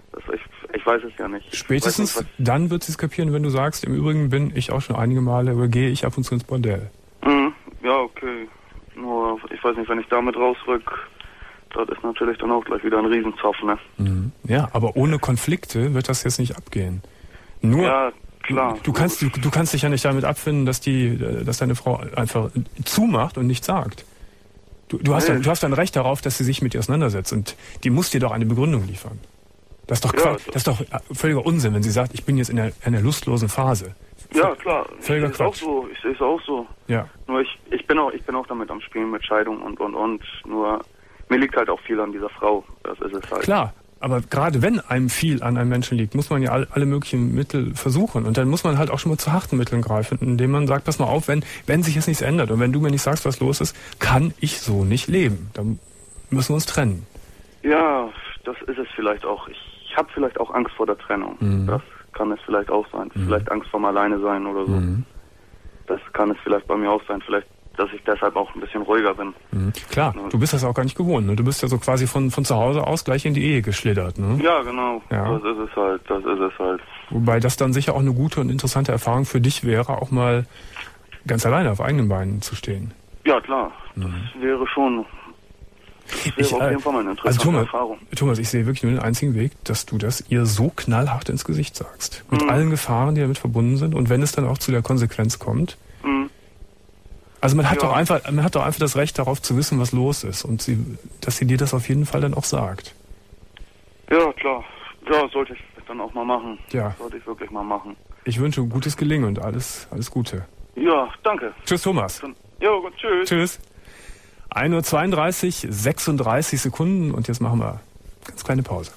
Das, ich, ich weiß es ja nicht. Spätestens nicht, dann wird sie es kapieren, wenn du sagst, im Übrigen bin ich auch schon einige Male oder gehe ich ab und zu ins Bordell. Mhm. Ja, okay. Nur, ich weiß nicht, wenn ich damit rausrück, das ist natürlich dann auch gleich wieder ein Riesenzopf, ne? Mhm. Ja, aber ohne Konflikte wird das jetzt nicht abgehen. Nur, ja, klar. Du, du, kannst, du, du kannst dich ja nicht damit abfinden, dass, die, dass deine Frau einfach zumacht und nichts sagt. Du, du, hast, nee. du hast ein Recht darauf, dass sie sich mit dir auseinandersetzt und die muss dir doch eine Begründung liefern. Das ist doch, ja, das ist doch völliger Unsinn, wenn sie sagt, ich bin jetzt in einer, einer lustlosen Phase. Ja, klar. Völliger ich sehe es auch so. Ich sehe es auch so. Ja. Nur ich, ich bin auch, ich bin auch damit am Spielen mit Scheidung und und und. Nur mir liegt halt auch viel an dieser Frau. Das ist es halt. Klar. Aber gerade wenn einem viel an einem Menschen liegt, muss man ja all, alle möglichen Mittel versuchen. Und dann muss man halt auch schon mal zu harten Mitteln greifen, indem man sagt, pass mal auf, wenn, wenn sich jetzt nichts ändert und wenn du mir nicht sagst, was los ist, kann ich so nicht leben. Dann müssen wir uns trennen. Ja, das ist es vielleicht auch. Ich, ich habe vielleicht auch Angst vor der Trennung. Mhm. Das kann es vielleicht auch sein. Mhm. Vielleicht Angst vorm Alleine sein oder so. Mhm. Das kann es vielleicht bei mir auch sein. Vielleicht, dass ich deshalb auch ein bisschen ruhiger bin. Mhm. Klar, ja. Du bist das auch gar nicht gewohnt. Ne? Du bist ja so quasi von, von zu Hause aus gleich in die Ehe geschlittert. Ne? Ja, genau. Ja. Das ist es halt. Das ist es halt. Wobei das dann sicher auch eine gute und interessante Erfahrung für dich wäre, auch mal ganz alleine auf eigenen Beinen zu stehen. Ja, klar. Das mhm. wäre schon... Das wäre ich, auf jeden Fall mal eine interessante also Thomas, Erfahrung. Thomas, ich sehe wirklich nur den einzigen Weg, dass du das ihr so knallhart ins Gesicht sagst. Mit mhm. allen Gefahren, die damit verbunden sind. Und wenn es dann auch zu der Konsequenz kommt. Mhm. Also man hat ja. doch einfach, man hat doch einfach das Recht darauf zu wissen, was los ist. Und sie, dass sie dir das auf jeden Fall dann auch sagt. Ja, klar. Ja, sollte ich dann auch mal machen. Ja. Sollte ich wirklich mal machen. Ich wünsche gutes Gelingen und alles, alles Gute. Ja, danke. Tschüss, Thomas. Ja, gut, tschüss. Tschüss. ein Uhr zweiunddreißig, sechsunddreißig Sekunden und jetzt machen wir eine ganz kleine Pause.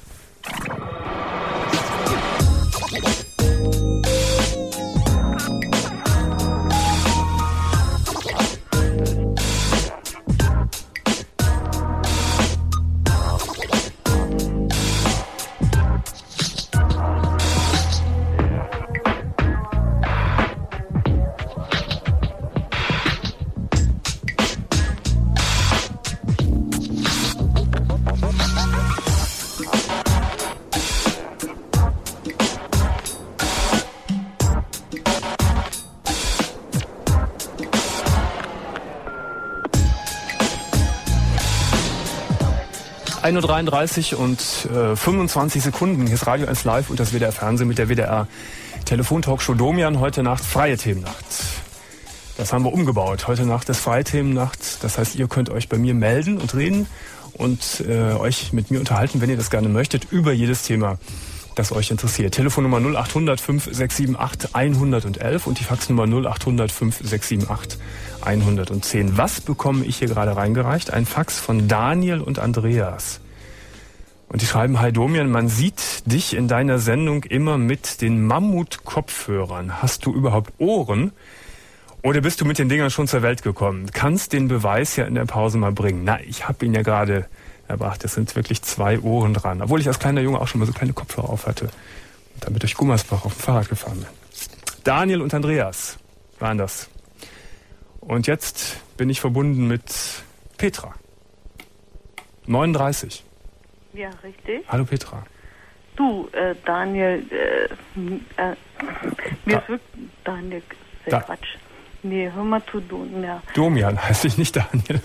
ein Uhr dreiunddreißig und äh, fünfundzwanzig Sekunden. Hier ist Radio eins Live und das W D R Fernsehen mit der W D R Telefontalkshow Domian. Heute Nacht Freie Themennacht. Das haben wir umgebaut. Heute Nacht ist Freie Themennacht. Das heißt, ihr könnt euch bei mir melden und reden und äh, euch mit mir unterhalten, wenn ihr das gerne möchtet, über jedes Thema, das euch interessiert. Telefonnummer null acht hundert, fünf sechs sieben acht, hundertelf und die Faxnummer null acht hundert, fünf sechs sieben acht, hundertzehn. Was bekomme ich hier gerade reingereicht? Ein Fax von Daniel und Andreas. Und die schreiben, hi Domian, man sieht dich in deiner Sendung immer mit den Mammut-Kopfhörern. Hast du überhaupt Ohren? Oder bist du mit den Dingern schon zur Welt gekommen? Kannst den Beweis ja in der Pause mal bringen. Na, ich habe ihn ja gerade erbracht. Es sind wirklich zwei Ohren dran. Obwohl ich als kleiner Junge auch schon mal so kleine Kopfhörer auf hatte. Und damit durch Gummersbach auf dem Fahrrad gefahren bin. Daniel und Andreas waren das. Und jetzt bin ich verbunden mit Petra. neununddreißig. Ja, richtig. Hallo Petra. Du, äh, Daniel, äh, äh, mir da. ist wirklich, Daniel, äh, da. Quatsch. Nee, hör mal zu, du, ja. Domian heißt ich nicht Daniel.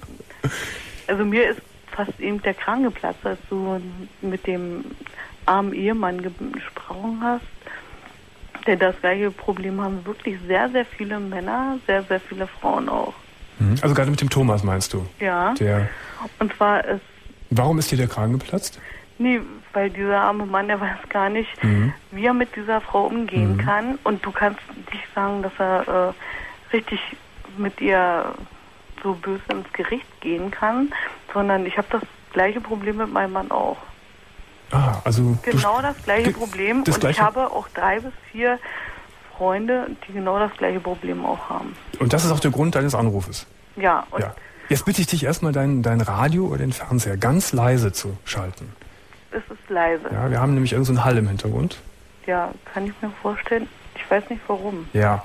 Also mir ist fast eben der Kragen geplatzt, als du mit dem armen Ehemann gesprochen hast. Denn das gleiche Problem haben wirklich sehr, sehr viele Männer, sehr, sehr viele Frauen auch. Also gerade mit dem Thomas meinst du? Ja. Der Und zwar ist... Warum ist dir der Kragen geplatzt? Nee, weil dieser arme Mann, der weiß gar nicht, mhm. wie er mit dieser Frau umgehen mhm. kann. Und du kannst nicht sagen, dass er äh, richtig mit ihr so böse ins Gericht gehen kann, sondern ich habe das gleiche Problem mit meinem Mann auch. Ah, also genau das gleiche Problem das und gleiche? Ich habe auch drei bis vier Freunde, die genau das gleiche Problem auch haben. Und das ist auch der Grund deines Anrufes? Ja. Und ja. Jetzt bitte ich dich erstmal, dein, dein Radio oder den Fernseher ganz leise zu schalten. Es ist leise. Ja, wir haben nämlich irgend so einen Hall im Hintergrund. Ja, kann ich mir vorstellen. Ich weiß nicht warum. Ja.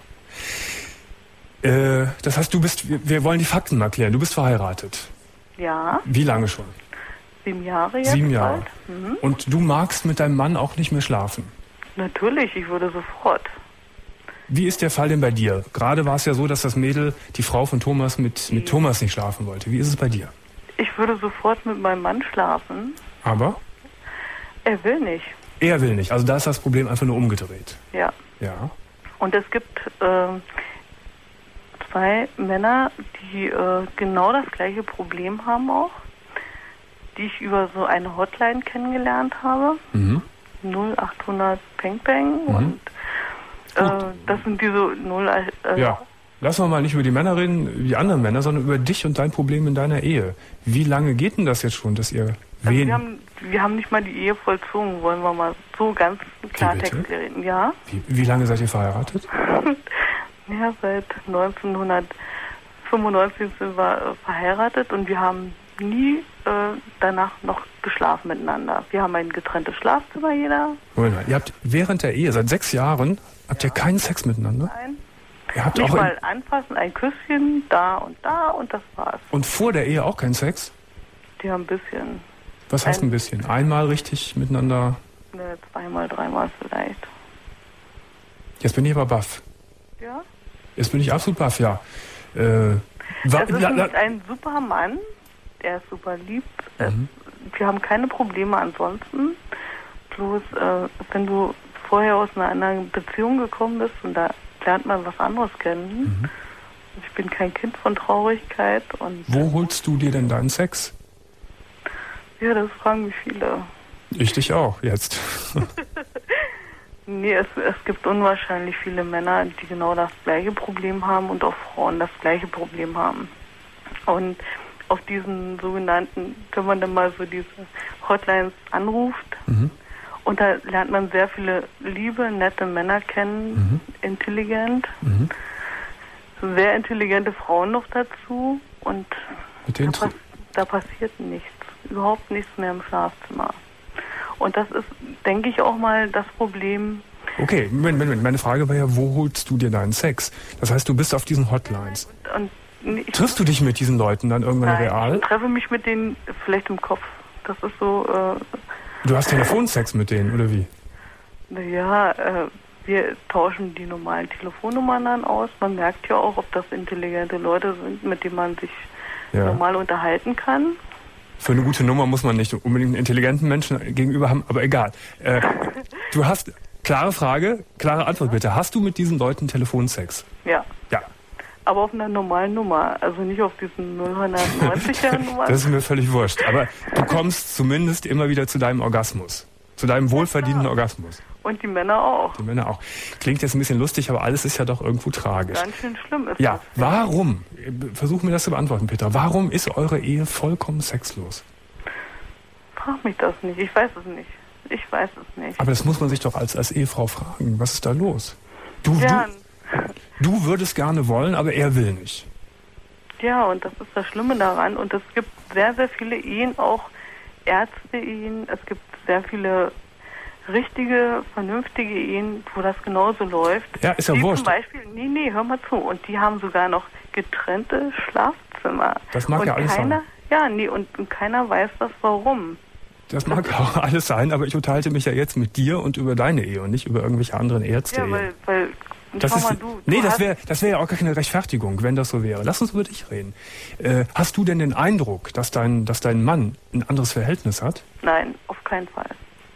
Äh, das heißt, du bist, wir, wir wollen die Fakten mal klären. Du bist verheiratet. Ja. Wie lange schon? sieben Jahre jetzt. Sieben Jahre. Mhm. Und du magst mit deinem Mann auch nicht mehr schlafen? Natürlich, ich würde sofort. Wie ist der Fall denn bei dir? Gerade war es ja so, dass das Mädel, die Frau von Thomas, mit, mit Thomas nicht schlafen wollte. Wie ist es bei dir? Ich würde sofort mit meinem Mann schlafen. Aber? Er will nicht. Er will nicht. Also da ist das Problem einfach nur umgedreht. Ja. Ja. Und es gibt äh, zwei Männer, die äh, genau das gleiche Problem haben auch, die ich über so eine Hotline kennengelernt habe. Mhm. null achthundert Peng Peng. Mhm. Und äh, das sind diese null... Äh, ja. Lass uns mal nicht über die Männer reden, die anderen Männer, sondern über dich und dein Problem in deiner Ehe. Wie lange geht denn das jetzt schon, dass ihr... Also wir, haben, wir haben nicht mal die Ehe vollzogen, wollen wir mal so ganz Klartext reden. Ja. Wie, wie lange seid ihr verheiratet? Ja, seit neunzehnhundertfünfundneunzig sind wir äh, verheiratet und wir haben nie äh, danach noch geschlafen miteinander. Wir haben ein getrenntes Schlafzimmer, jeder. Moment mal, ihr habt während der Ehe, seit sechs Jahren, habt ihr keinen Sex miteinander? Nein. Ihr habt nicht auch mal anfassen, ein Küsschen, da und da und das war's. Und vor der Ehe auch keinen Sex? Die haben ein bisschen. Was heißt ein, ein bisschen? Einmal richtig miteinander? Ne, zweimal, dreimal vielleicht. Jetzt bin ich aber baff. Ja? Jetzt bin ich absolut baff, ja. Äh, das ist la, la, ein super Mann, der ist super lieb. Mhm. Wir haben keine Probleme ansonsten. Bloß, äh, wenn du vorher aus einer anderen Beziehung gekommen bist und da lernt man was anderes kennen. Mhm. Ich bin kein Kind von Traurigkeit. Und wo holst du dir denn deinen Sex? Ja, das fragen mich viele. Ich dich auch, jetzt. Nee, es, es gibt unwahrscheinlich viele Männer, die genau das gleiche Problem haben und auch Frauen das gleiche Problem haben. Und auf diesen sogenannten, wenn man dann mal so diese Hotlines anruft, mhm. und da lernt man sehr viele liebe, nette Männer kennen, mhm. intelligent, mhm. sehr intelligente Frauen noch dazu und da, pass, da passiert nichts, überhaupt nichts mehr im Schlafzimmer. Und das ist, denke ich, auch mal das Problem. Okay, Moment, Moment, meine Frage war ja, wo holst du dir deinen Sex? Das heißt, du bist auf diesen Hotlines. Und, und Triffst du dich mit diesen Leuten dann irgendwann nein, real? Ich treffe mich mit denen vielleicht im Kopf. Das ist so... Äh, du hast Telefonsex mit denen, oder wie? Naja, äh, wir tauschen die normalen Telefonnummern dann aus. Man merkt ja auch, ob das intelligente Leute sind, mit denen man sich ja. normal unterhalten kann. Für eine gute Nummer muss man nicht unbedingt einen intelligenten Menschen gegenüber haben, aber egal. Äh, du hast, klare Frage, klare Antwort bitte. Hast du mit diesen Leuten Telefonsex? Ja. Ja. Aber auf einer normalen Nummer, also nicht auf diesen null neunziger Nummer. Das ist mir völlig wurscht, aber du kommst zumindest immer wieder zu deinem Orgasmus. Zu deinem wohlverdienten ja, Orgasmus. Und die Männer auch. Die Männer auch. Klingt jetzt ein bisschen lustig, aber alles ist ja doch irgendwo tragisch. Ganz schön schlimm ist ja, das. Ja, warum? Versuch mir das zu beantworten, Petra. Warum ist eure Ehe vollkommen sexlos? Frag mich das nicht. Ich weiß es nicht. Ich weiß es nicht. Aber das muss man sich doch als, als Ehefrau fragen. Was ist da los? Du, ja. du, du würdest gerne wollen, aber er will nicht. Ja, und das ist das Schlimme daran. Und es gibt sehr, sehr viele Ehen, auch Ärzte-Ehen. Es gibt sehr viele richtige, vernünftige Ehen, wo das genauso läuft. Ja, ist ja die wurscht. Zum Beispiel, nee, nee, hör mal zu. Und die haben sogar noch getrennte Schlafzimmer. Das mag und ja alles keiner, sein. Ja, nee, und, und keiner weiß das warum. Das mag auch alles sein, aber ich unterhalte mich ja jetzt mit dir und über deine Ehe und nicht über irgendwelche anderen Ärzte. Ja, weil, weil das ist, mal, du, nee, du das wäre das wäre ja auch gar keine Rechtfertigung, wenn das so wäre. Lass uns über dich reden. Äh, hast du denn den Eindruck, dass dein, dass dein Mann ein anderes Verhältnis hat? Nein, auf keinen Fall.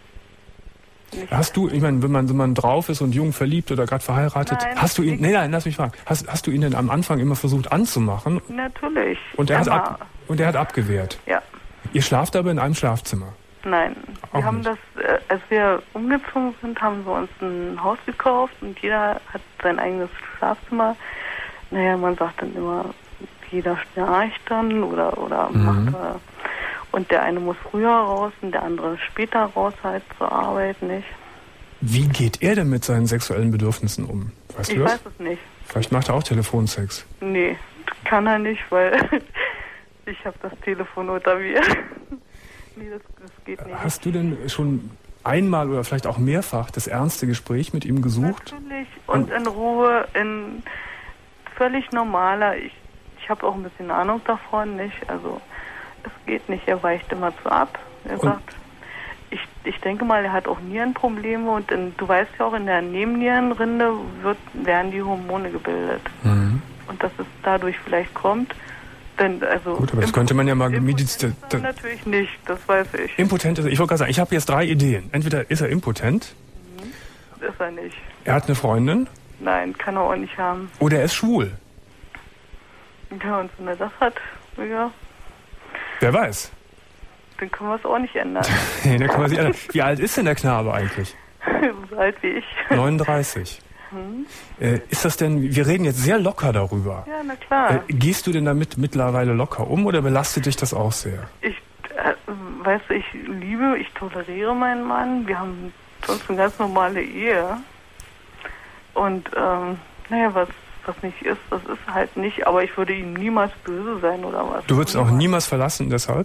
Nicht. Hast du, ich meine, wenn man, wenn man drauf ist und jung verliebt oder gerade verheiratet, nein, hast du ihn, nee, nein, lass mich fragen, hast, hast du ihn denn am Anfang immer versucht anzumachen? Natürlich. Und er, hat ab, und er hat abgewehrt? Ja. Ihr schlaft aber in einem Schlafzimmer? Nein. Auch wir haben nicht. das, äh, als wir umgezogen sind, haben wir uns ein Haus gekauft und jeder hat sein eigenes Schlafzimmer. Naja, man sagt dann immer, jeder schnarcht dann oder, oder mhm. macht äh, und der eine muss früher raus und der andere später raus halt zur Arbeit, nicht? Wie geht er denn mit seinen sexuellen Bedürfnissen um? Weißt ich du das? weiß es nicht. Vielleicht macht er auch Telefonsex. Nee, kann er nicht, weil ich habe das Telefon unter mir. Nee, das, das geht nicht. Hast du denn schon einmal oder vielleicht auch mehrfach das ernste Gespräch mit ihm gesucht? Natürlich. Und, und in Ruhe, in völlig normaler. Ich, ich habe auch ein bisschen Ahnung davon, nicht? Also es geht nicht, er weicht immer zu ab. Er und? sagt, ich, ich denke mal, er hat auch Nierenprobleme und in, du weißt ja auch, in der Nebennierenrinde wird, werden die Hormone gebildet. Mhm. Und dass es dadurch vielleicht kommt. Denn, also gut, aber das könnte man ja mal medizinisch. Natürlich nicht, das weiß ich. Impotent ist, ich wollte gerade sagen, ich habe jetzt drei Ideen. Entweder ist er impotent. Mhm. Ist er nicht. Er hat eine Freundin. Nein, kann er auch nicht haben. Oder er ist schwul. Ja, und wenn er das hat, ja. Wer weiß. Dann können wir es auch nicht ändern. Nee, dann können wir es nicht ändern. Wie alt ist denn der Knabe eigentlich? So alt wie ich. neununddreißig. Hm. Äh, ist das denn, wir reden jetzt sehr locker darüber. Ja, na klar. Äh, gehst du denn damit mittlerweile locker um oder belastet dich das auch sehr? Ich, äh, weißt du, ich liebe, ich toleriere meinen Mann. Wir haben sonst eine ganz normale Ehe. Und, ähm, naja, was, was nicht ist, das ist halt nicht. Aber ich würde ihm niemals böse sein oder was. Du würdest ihn auch niemals verlassen, deshalb?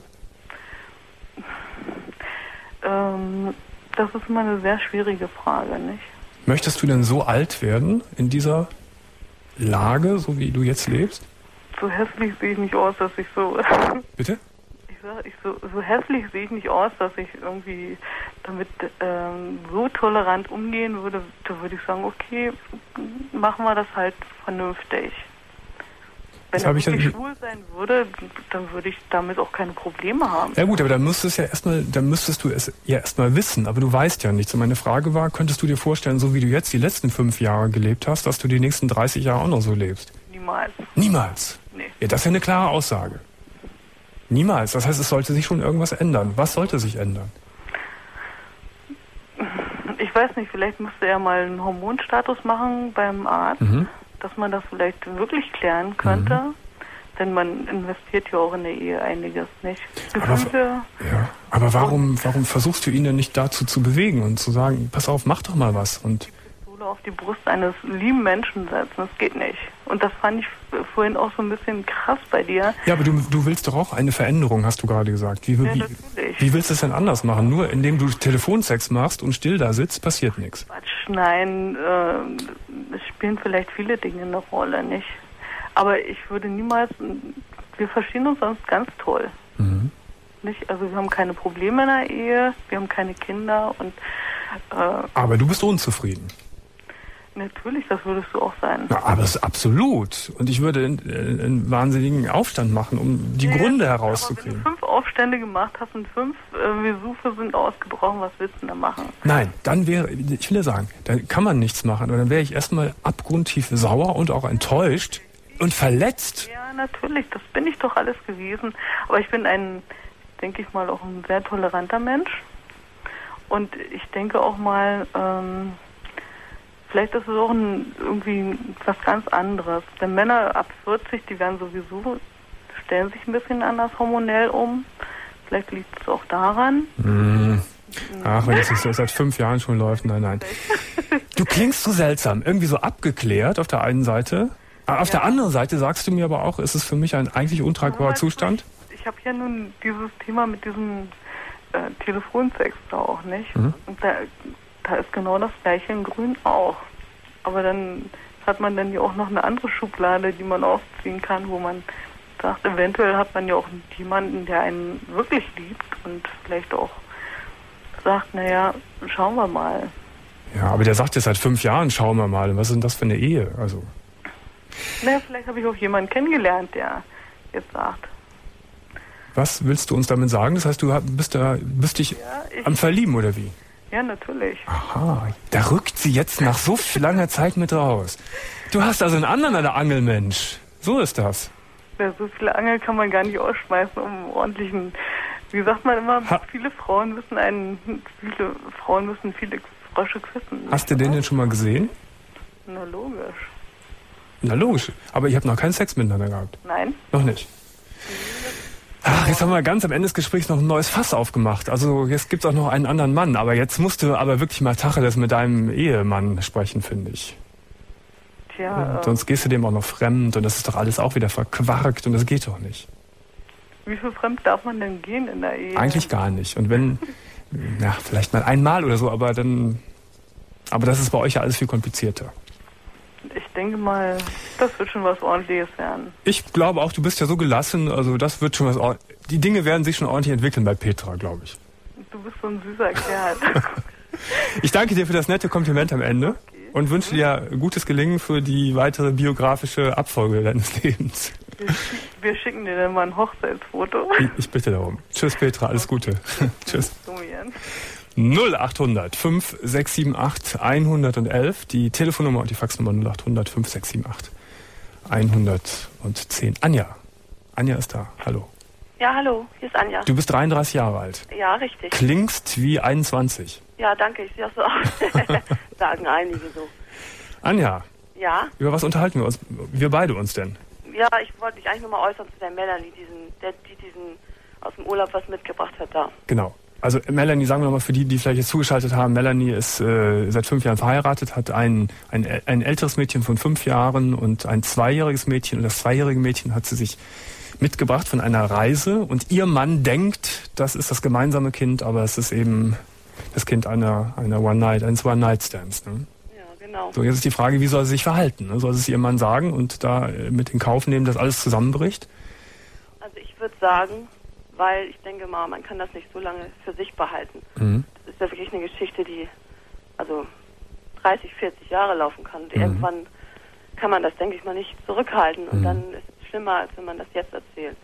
Ähm, das ist mal eine sehr schwierige Frage, nicht? Möchtest du denn so alt werden in dieser Lage, so wie du jetzt lebst? So hässlich sehe ich nicht aus, dass ich so... Bitte? Ich sag, ich so, so hässlich sehe ich nicht aus, dass ich irgendwie damit ähm, so tolerant umgehen würde. Da würde ich sagen, okay, machen wir das halt vernünftig. Wenn er wirklich schwul sein würde, dann würde ich damit auch keine Probleme haben. Ja gut, aber dann müsstest, ja erstmal, dann müsstest du es ja erstmal wissen, aber du weißt ja nichts. Und meine Frage war, könntest du dir vorstellen, so wie du jetzt die letzten fünf Jahre gelebt hast, dass du die nächsten dreißig Jahre auch noch so lebst? Niemals. Niemals? Nee. Ja, das ist ja eine klare Aussage. Niemals. Das heißt, es sollte sich schon irgendwas ändern. Was sollte sich ändern? Ich weiß nicht, vielleicht müsste er mal einen Hormonstatus machen beim Arzt. Mhm. Dass man das vielleicht wirklich klären könnte, mhm. denn man investiert ja auch in der Ehe einiges, nicht? Gefühle. Aber, ja, aber warum, warum versuchst du ihn denn nicht dazu zu bewegen und zu sagen, pass auf, mach doch mal was? Und die Pistole auf die Brust eines lieben Menschen setzen, das geht nicht. Und das fand ich vorhin auch so ein bisschen krass bei dir. Ja, aber du, du willst doch auch eine Veränderung, hast du gerade gesagt. Wie, ja, wie, wie willst du es denn anders machen? Nur indem du Telefonsex machst und still da sitzt, passiert nichts. Quatsch, nein, äh, es spielen vielleicht viele Dinge eine Rolle, nicht? Aber ich würde niemals, wir verstehen uns sonst ganz toll. Mhm. Nicht? Also wir haben keine Probleme in der Ehe, wir haben keine Kinder und... Äh, aber du bist unzufrieden. Natürlich, das würdest du auch sein. Ja, aber es ist absolut. Und ich würde einen, einen wahnsinnigen Aufstand machen, um die ja, Gründe herauszukriegen. Aber wenn du fünf Aufstände gemacht hast und fünf äh, Vesuve sind ausgebrochen, was willst du denn da machen? Nein, dann wäre, ich will ja sagen, dann kann man nichts machen. Und dann wäre ich erstmal abgrundtief sauer und auch enttäuscht und verletzt. Ja, natürlich, das bin ich doch alles gewesen. Aber ich bin ein, denke ich mal, auch ein sehr toleranter Mensch. Und ich denke auch mal... Ähm, Vielleicht ist es auch ein, irgendwie was ganz anderes. Denn Männer ab vierzig, die werden sowieso, stellen sich ein bisschen anders hormonell um. Vielleicht liegt es auch daran. Mmh. Ach, wenn das nicht so seit fünf Jahren schon läuft, nein, nein. Du klingst so seltsam, irgendwie so abgeklärt auf der einen Seite. Auf ja. der anderen Seite sagst du mir aber auch, ist es für mich ein eigentlich untragbarer ja, Zustand? Ich, ich habe ja nun dieses Thema mit diesem äh, Telefonsex da auch nicht. Mhm. Und da... Da ist genau das gleiche in Grün auch. Aber dann hat man dann ja auch noch eine andere Schublade, die man aufziehen kann, wo man sagt, eventuell hat man ja auch jemanden, der einen wirklich liebt und vielleicht auch sagt, naja, schauen wir mal. Ja, aber der sagt jetzt seit fünf Jahren, schauen wir mal. Was ist denn das für eine Ehe? Also. Naja, vielleicht habe ich auch jemanden kennengelernt, der jetzt sagt. Was willst du uns damit sagen? Das heißt, du bist da, bist dich ja, am Verlieben, oder wie? Ja, natürlich. Aha, da rückt sie jetzt nach so langer Zeit mit raus. Du hast also einen anderen an der Angel, Mensch. So ist das. Ja, so viele Angel kann man gar nicht ausschmeißen, um ordentlichen... Wie sagt man immer, ha. viele Frauen müssen einen... Viele Frauen müssen viele Frösche küssen. Hast du den denn schon mal gesehen? Na, logisch. Na, logisch. Aber ihr habt noch keinen Sex miteinander gehabt? Nein. Noch nicht? Ach, jetzt haben wir ganz am Ende des Gesprächs noch ein neues Fass aufgemacht. Also jetzt gibt's auch noch einen anderen Mann. Aber jetzt musst du aber wirklich mal Tacheles mit deinem Ehemann sprechen, finde ich. Tja. Ja, sonst gehst du dem auch noch fremd und das ist doch alles auch wieder verquarkt und das geht doch nicht. Wie viel fremd darf man denn gehen in der Ehe? Eigentlich gar nicht. Und wenn, ja, vielleicht mal einmal oder so, aber dann, aber das ist bei euch ja alles viel komplizierter. Ich denke mal, das wird schon was Ordentliches werden. Ich glaube auch, du bist ja so gelassen, also das wird schon was ordentliches. Die Dinge werden sich schon ordentlich entwickeln bei Petra, glaube ich. Du bist so ein süßer Kerl. Ich danke dir für das nette Kompliment am Ende okay. und wünsche dir gutes Gelingen für die weitere biografische Abfolge deines Lebens. Wir, schick, wir schicken dir dann mal ein Hochzeitsfoto. Ich, ich bitte darum. Tschüss Petra, alles Gute. Tschüss. null achthundert fünf sechs sieben acht hundertelf, die Telefonnummer und die Faxnummer null achthundert fünf sechs sieben acht hundertzehn. Anja. Anja ist da. Hallo. Ja, hallo, hier ist Anja. Du bist dreiunddreißig Jahre alt. Ja, richtig. Klingst wie einundzwanzig. Ja, danke, ich sehe auch so aus. Sagen einige so. Anja. Ja? Über was unterhalten wir uns, wir beide uns denn? Ja, ich wollte mich eigentlich nur mal äußern zu der Melanie, diesen, der, die diesen aus dem Urlaub was mitgebracht hat da. Genau. Also Melanie, sagen wir nochmal für die, die vielleicht jetzt zugeschaltet haben, Melanie ist äh, seit fünf Jahren verheiratet, hat ein, ein, ein älteres Mädchen von fünf Jahren und ein zweijähriges Mädchen. Und das zweijährige Mädchen hat sie sich mitgebracht von einer Reise. Und ihr Mann denkt, das ist das gemeinsame Kind, aber es ist eben das Kind einer, einer One-Night, eines One-Night-Stands. Ne? Ja, genau. So, jetzt ist die Frage, wie soll sie sich verhalten? Ne? Soll sie es ihrem Mann sagen und da äh, mit in Kauf nehmen, dass alles zusammenbricht? Also ich würde sagen, weil ich denke mal, man kann das nicht so lange für sich behalten. Mhm. Das ist ja wirklich eine Geschichte, die also dreißig, vierzig Jahre laufen kann. Und mhm. irgendwann kann man das, denke ich mal, nicht zurückhalten. Und mhm. dann ist es schlimmer, als wenn man das jetzt erzählt.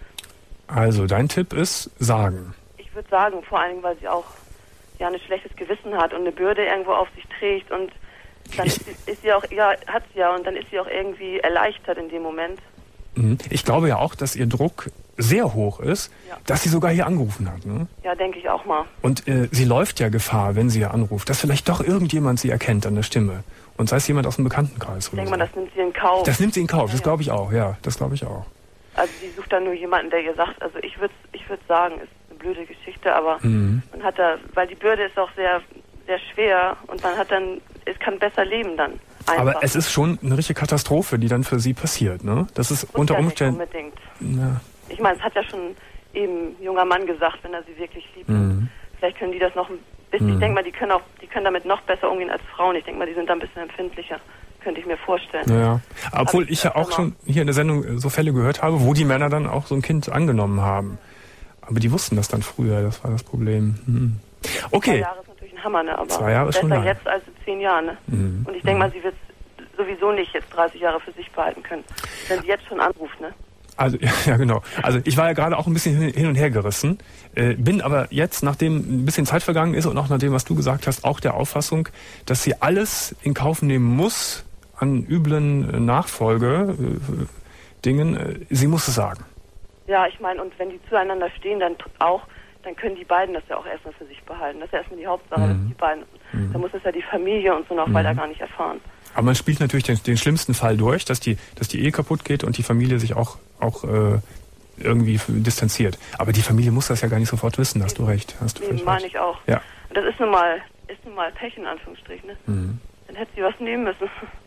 Also dein Tipp ist, sagen. Ich würde sagen, vor allem, weil sie auch ja ein schlechtes Gewissen hat und eine Bürde irgendwo auf sich trägt. Und dann ist sie, ist sie auch, ja, hat sie ja, und dann ist sie auch irgendwie erleichtert in dem Moment. Mhm. Ich glaube ja auch, dass ihr Druck sehr hoch ist, ja. dass sie sogar hier angerufen hat. Ne? Ja, denke ich auch mal. Und äh, sie läuft ja Gefahr, wenn sie hier anruft, dass vielleicht doch irgendjemand sie erkennt an der Stimme. Und sei es jemand aus dem Bekanntenkreis. Ich denke mal, das nimmt sie in Kauf. Das nimmt sie in Kauf, ja, das ja. glaube ich auch, ja, das glaube ich auch. Also sie sucht dann nur jemanden, der ihr sagt, also ich würde ich würd sagen, ist eine blöde Geschichte, aber mhm. man hat da, weil die Bürde ist auch sehr, sehr schwer und man hat dann, es kann besser leben dann. Einfach. Aber es ist schon eine richtige Katastrophe, die dann für sie passiert, ne? Das ist Muss unter ja Umständen. Nicht unbedingt. Ja. Ich meine, es hat ja schon eben ein junger Mann gesagt, wenn er sie wirklich liebt. Mhm. Vielleicht können die das noch ein bisschen, mhm. ich denke mal, die können auch, die können damit noch besser umgehen als Frauen. Ich denke mal, die sind da ein bisschen empfindlicher, könnte ich mir vorstellen. Ja. Obwohl ich, ich ja auch immer. schon hier in der Sendung so Fälle gehört habe, wo die Männer dann auch so ein Kind angenommen haben. Aber die wussten das dann früher, das war das Problem. Mhm. Okay. Zwei Jahre ist natürlich ein Hammer, ne? Aber Zwei Jahre ist schon besser lang. jetzt als in zehn Jahren, ne? Mhm. Und ich denke mal, sie wird sowieso nicht jetzt dreißig Jahre für sich behalten können, wenn sie jetzt schon anruft, ne? Also, ja, genau. Also ich war ja gerade auch ein bisschen hin und her gerissen, äh, bin aber jetzt, nachdem ein bisschen Zeit vergangen ist und auch nach dem, was du gesagt hast, auch der Auffassung, dass sie alles in Kauf nehmen muss an üblen äh, Nachfolge, äh, Dingen. Äh, sie muss es sagen. Ja, ich meine, und wenn die zueinander stehen, dann auch, dann können die beiden das ja auch erstmal für sich behalten. Das ist ja erstmal die Hauptsache, mhm. dass die beiden, mhm. da muss es ja die Familie und so noch mhm. weiter gar nicht erfahren. Aber man spielt natürlich den, den schlimmsten Fall durch, dass die, dass die Ehe kaputt geht und die Familie sich auch, auch äh, irgendwie distanziert. Aber die Familie muss das ja gar nicht sofort wissen, hast du recht. Hast du nee, meine ich auch. Ja. Und das ist nun mal, ist nun mal Pech in Anführungsstrichen. Ne? Mhm. Dann hätte sie was nehmen müssen.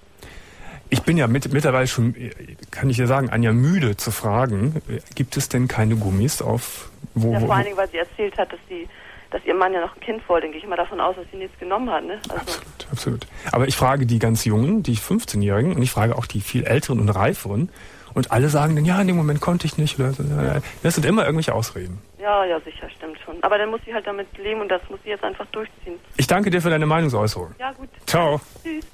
Ich bin ja mit, mittlerweile schon, kann ich dir sagen, Anja, müde zu fragen, gibt es denn keine Gummis auf... Wo, ja, wo, vor allen Dingen, weil sie erzählt hat, dass sie dass ihr Mann ja noch ein Kind wollte, denke ich mal davon aus, dass sie nichts genommen hat. Ne? Also absolut, absolut. Aber ich frage die ganz Jungen, die fünfzehnjährigen, und ich frage auch die viel Älteren und Reiferen, und alle sagen dann, ja, in dem Moment konnte ich nicht. Oder so. Das sind immer irgendwelche Ausreden. Ja, ja, sicher, stimmt schon. Aber dann muss sie halt damit leben und das muss sie jetzt einfach durchziehen. Ich danke dir für deine Meinungsäußerung. Ja, gut. Ciao. Tschüss.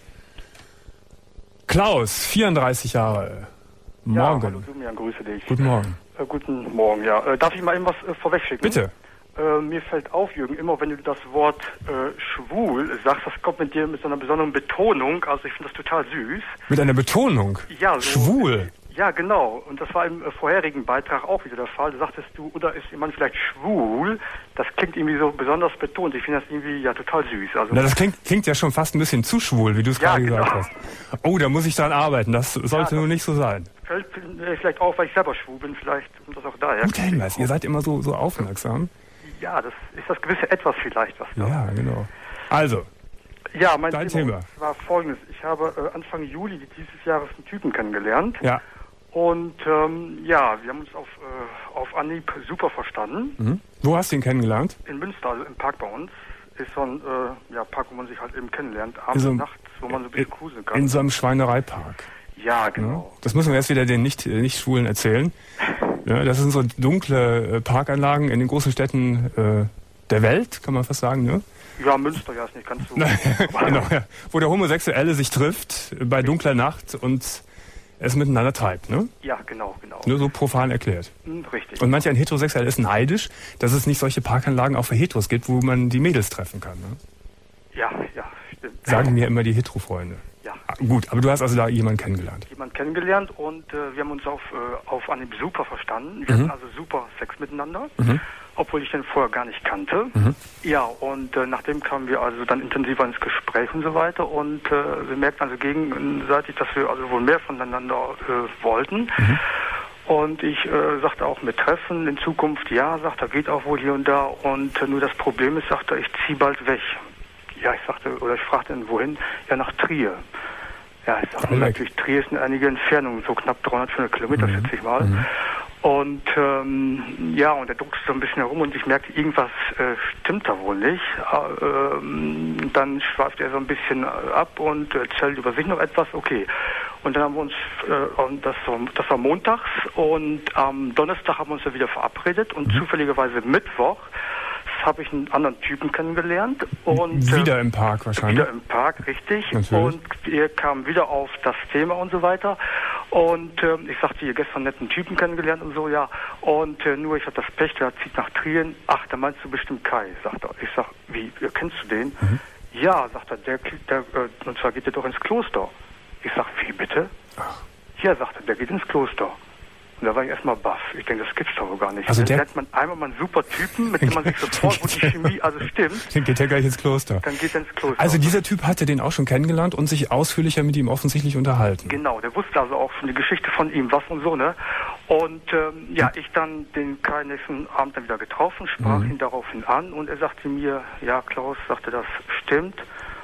Klaus, vierunddreißig Jahre. Morgen. Ja, hallo Julian, grüße dich. Guten Morgen. Äh, guten Morgen, ja. Äh, darf ich mal eben was äh, vorwegschicken? Bitte. Äh, mir fällt auf, Jürgen, immer wenn du das Wort äh, schwul sagst, das kommt mit dir mit so einer besonderen Betonung. Also ich finde das total süß. Mit einer Betonung? Ja. So, schwul? Ja, genau. Und das war im äh, vorherigen Beitrag auch wieder der Fall. Da sagtest du, oder ist jemand vielleicht schwul? Das klingt irgendwie so besonders betont. Ich finde das irgendwie ja total süß. Also, Na, das klingt, klingt ja schon fast ein bisschen zu schwul, wie du es ja, gerade genau. gesagt hast. Oh, da muss ich dran arbeiten. Das sollte ja, nun nicht so sein. Fällt äh, vielleicht auch, weil ich selber schwul bin, vielleicht und das auch daher. Guter Hinweis. Ihr seid immer so, so aufmerksam. Ja, das ist das gewisse Etwas vielleicht, was da. Ja, genau. Also, ja, mein dein Thema, Thema war folgendes. Ich habe äh, Anfang Juli dieses Jahres einen Typen kennengelernt. Ja. Und ähm, ja, wir haben uns auf, äh, auf Anhieb super verstanden. Mhm. Wo hast du ihn kennengelernt? In Münster, also im Park bei uns. ist so ein äh, ja, Park, wo man sich halt eben kennenlernt, abends und nachts, wo man so ein bisschen cruisen kann. In so einem Schweinereipark. Ja, genau. Ja, das müssen wir erst wieder den nicht, nicht Schwulen erzählen. Ja, das sind so dunkle äh, Parkanlagen in den großen Städten äh, der Welt, kann man fast sagen, ne? Ja, Münster, ja, ist nicht ganz so. Genau, ja. Wo der Homosexuelle sich trifft bei dunkler Nacht und es miteinander treibt, ne? Ja, genau, genau. Nur so profan erklärt. Hm, richtig. Und manch ein Heterosexueller ist neidisch, dass es nicht solche Parkanlagen auch für Heteros gibt, wo man die Mädels treffen kann, ne? Ja, ja, stimmt. Sagen mir immer die Hetero-Freunde. Ja. Gut, aber du hast also da jemanden kennengelernt. Jemanden kennengelernt und äh, wir haben uns auf, äh, auf Anhieb super verstanden. Wir mhm. hatten also super Sex miteinander, mhm. obwohl ich den vorher gar nicht kannte. Mhm. Ja, und äh, nachdem kamen wir also dann intensiver ins Gespräch und so weiter und äh, wir merkten also gegenseitig, dass wir also wohl mehr voneinander äh, wollten. Mhm. Und ich äh, sagte auch mit Treffen in Zukunft, ja, sagt er, geht auch wohl hier und da. Und äh, nur das Problem ist, sagt er, ich ziehe bald weg. Ja, ich sagte, oder ich fragte ihn, wohin? Ja, nach Trier. Ja, ich sagte, natürlich, Trier ist eine einige Entfernung, so knapp dreihundert, vierhundert Kilometer, mhm. schätze ich mal. Mhm. Und ähm, ja, und er druckte so ein bisschen herum und ich merkte, irgendwas äh, stimmt da wohl nicht. Äh, ähm, dann schweift er so ein bisschen ab und erzählt über sich noch etwas, okay. Und dann haben wir uns, äh, und das, war, das war montags und am Donnerstag haben wir uns ja wieder verabredet und mhm. zufälligerweise Mittwoch habe ich einen anderen Typen kennengelernt. Und wieder äh, im Park wahrscheinlich. Wieder im Park, richtig. Natürlich. Und wir kamen wieder auf das Thema und so weiter. Und äh, ich sagte, ihr gestern netten Typen kennengelernt und so, ja. Und äh, nur ich hatte das Pech, der zieht nach Trien. Ach, da meinst du bestimmt Kai, sagt er. Ich sag, wie, kennst du den? Mhm. Ja, sagt er, der, der äh, und zwar geht er doch ins Kloster. Ich sag, wie bitte? Ach. Ja, sagt er, der geht ins Kloster. Und da war ich erstmal baff. Ich denke, das gibt's doch gar nicht. Also dann lernt man einmal mal einen super Typen, mit dem man sich sofort, wo die Chemie also stimmt. Dann geht er gleich ins Kloster. Dann geht er ins Kloster. Also dieser Typ hatte den auch schon kennengelernt und sich ausführlicher mit ihm offensichtlich unterhalten. Genau, der wusste also auch schon die Geschichte von ihm, was und so, ne? Und ähm, ja, ich dann den Kai nächsten Abend dann wieder getroffen, sprach mhm. ihn daraufhin an und er sagte mir, ja Klaus, sagte, das stimmt.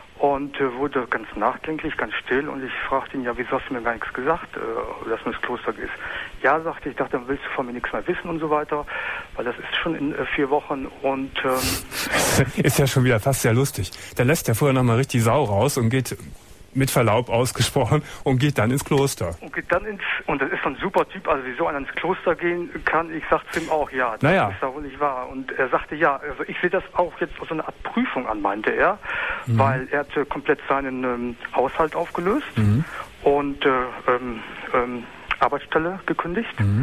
Und äh, wurde ganz nachdenklich, ganz still und ich fragte ihn, ja, wieso hast du mir gar nichts gesagt, äh, dass du ins Kloster gehst? Ja, sagte ich, dachte, dann willst du von mir nichts mehr wissen und so weiter, weil das ist schon in äh, vier Wochen und... Ähm, ist ja schon wieder fast sehr lustig. Da lässt der vorher nochmal richtig Sau raus und geht... mit Verlaub ausgesprochen, und geht dann ins Kloster. Und geht dann ins, und das ist so ein super Typ, also wieso einer ins Kloster gehen kann, ich sagte ihm auch, ja, das naja. ist da wohl nicht wahr. Und er sagte, ja, also ich sehe das auch jetzt als so eine Art Prüfung an, meinte er, mhm. weil er hatte komplett seinen ähm, Haushalt aufgelöst mhm. und äh, ähm, ähm, Arbeitsstelle gekündigt. Mhm.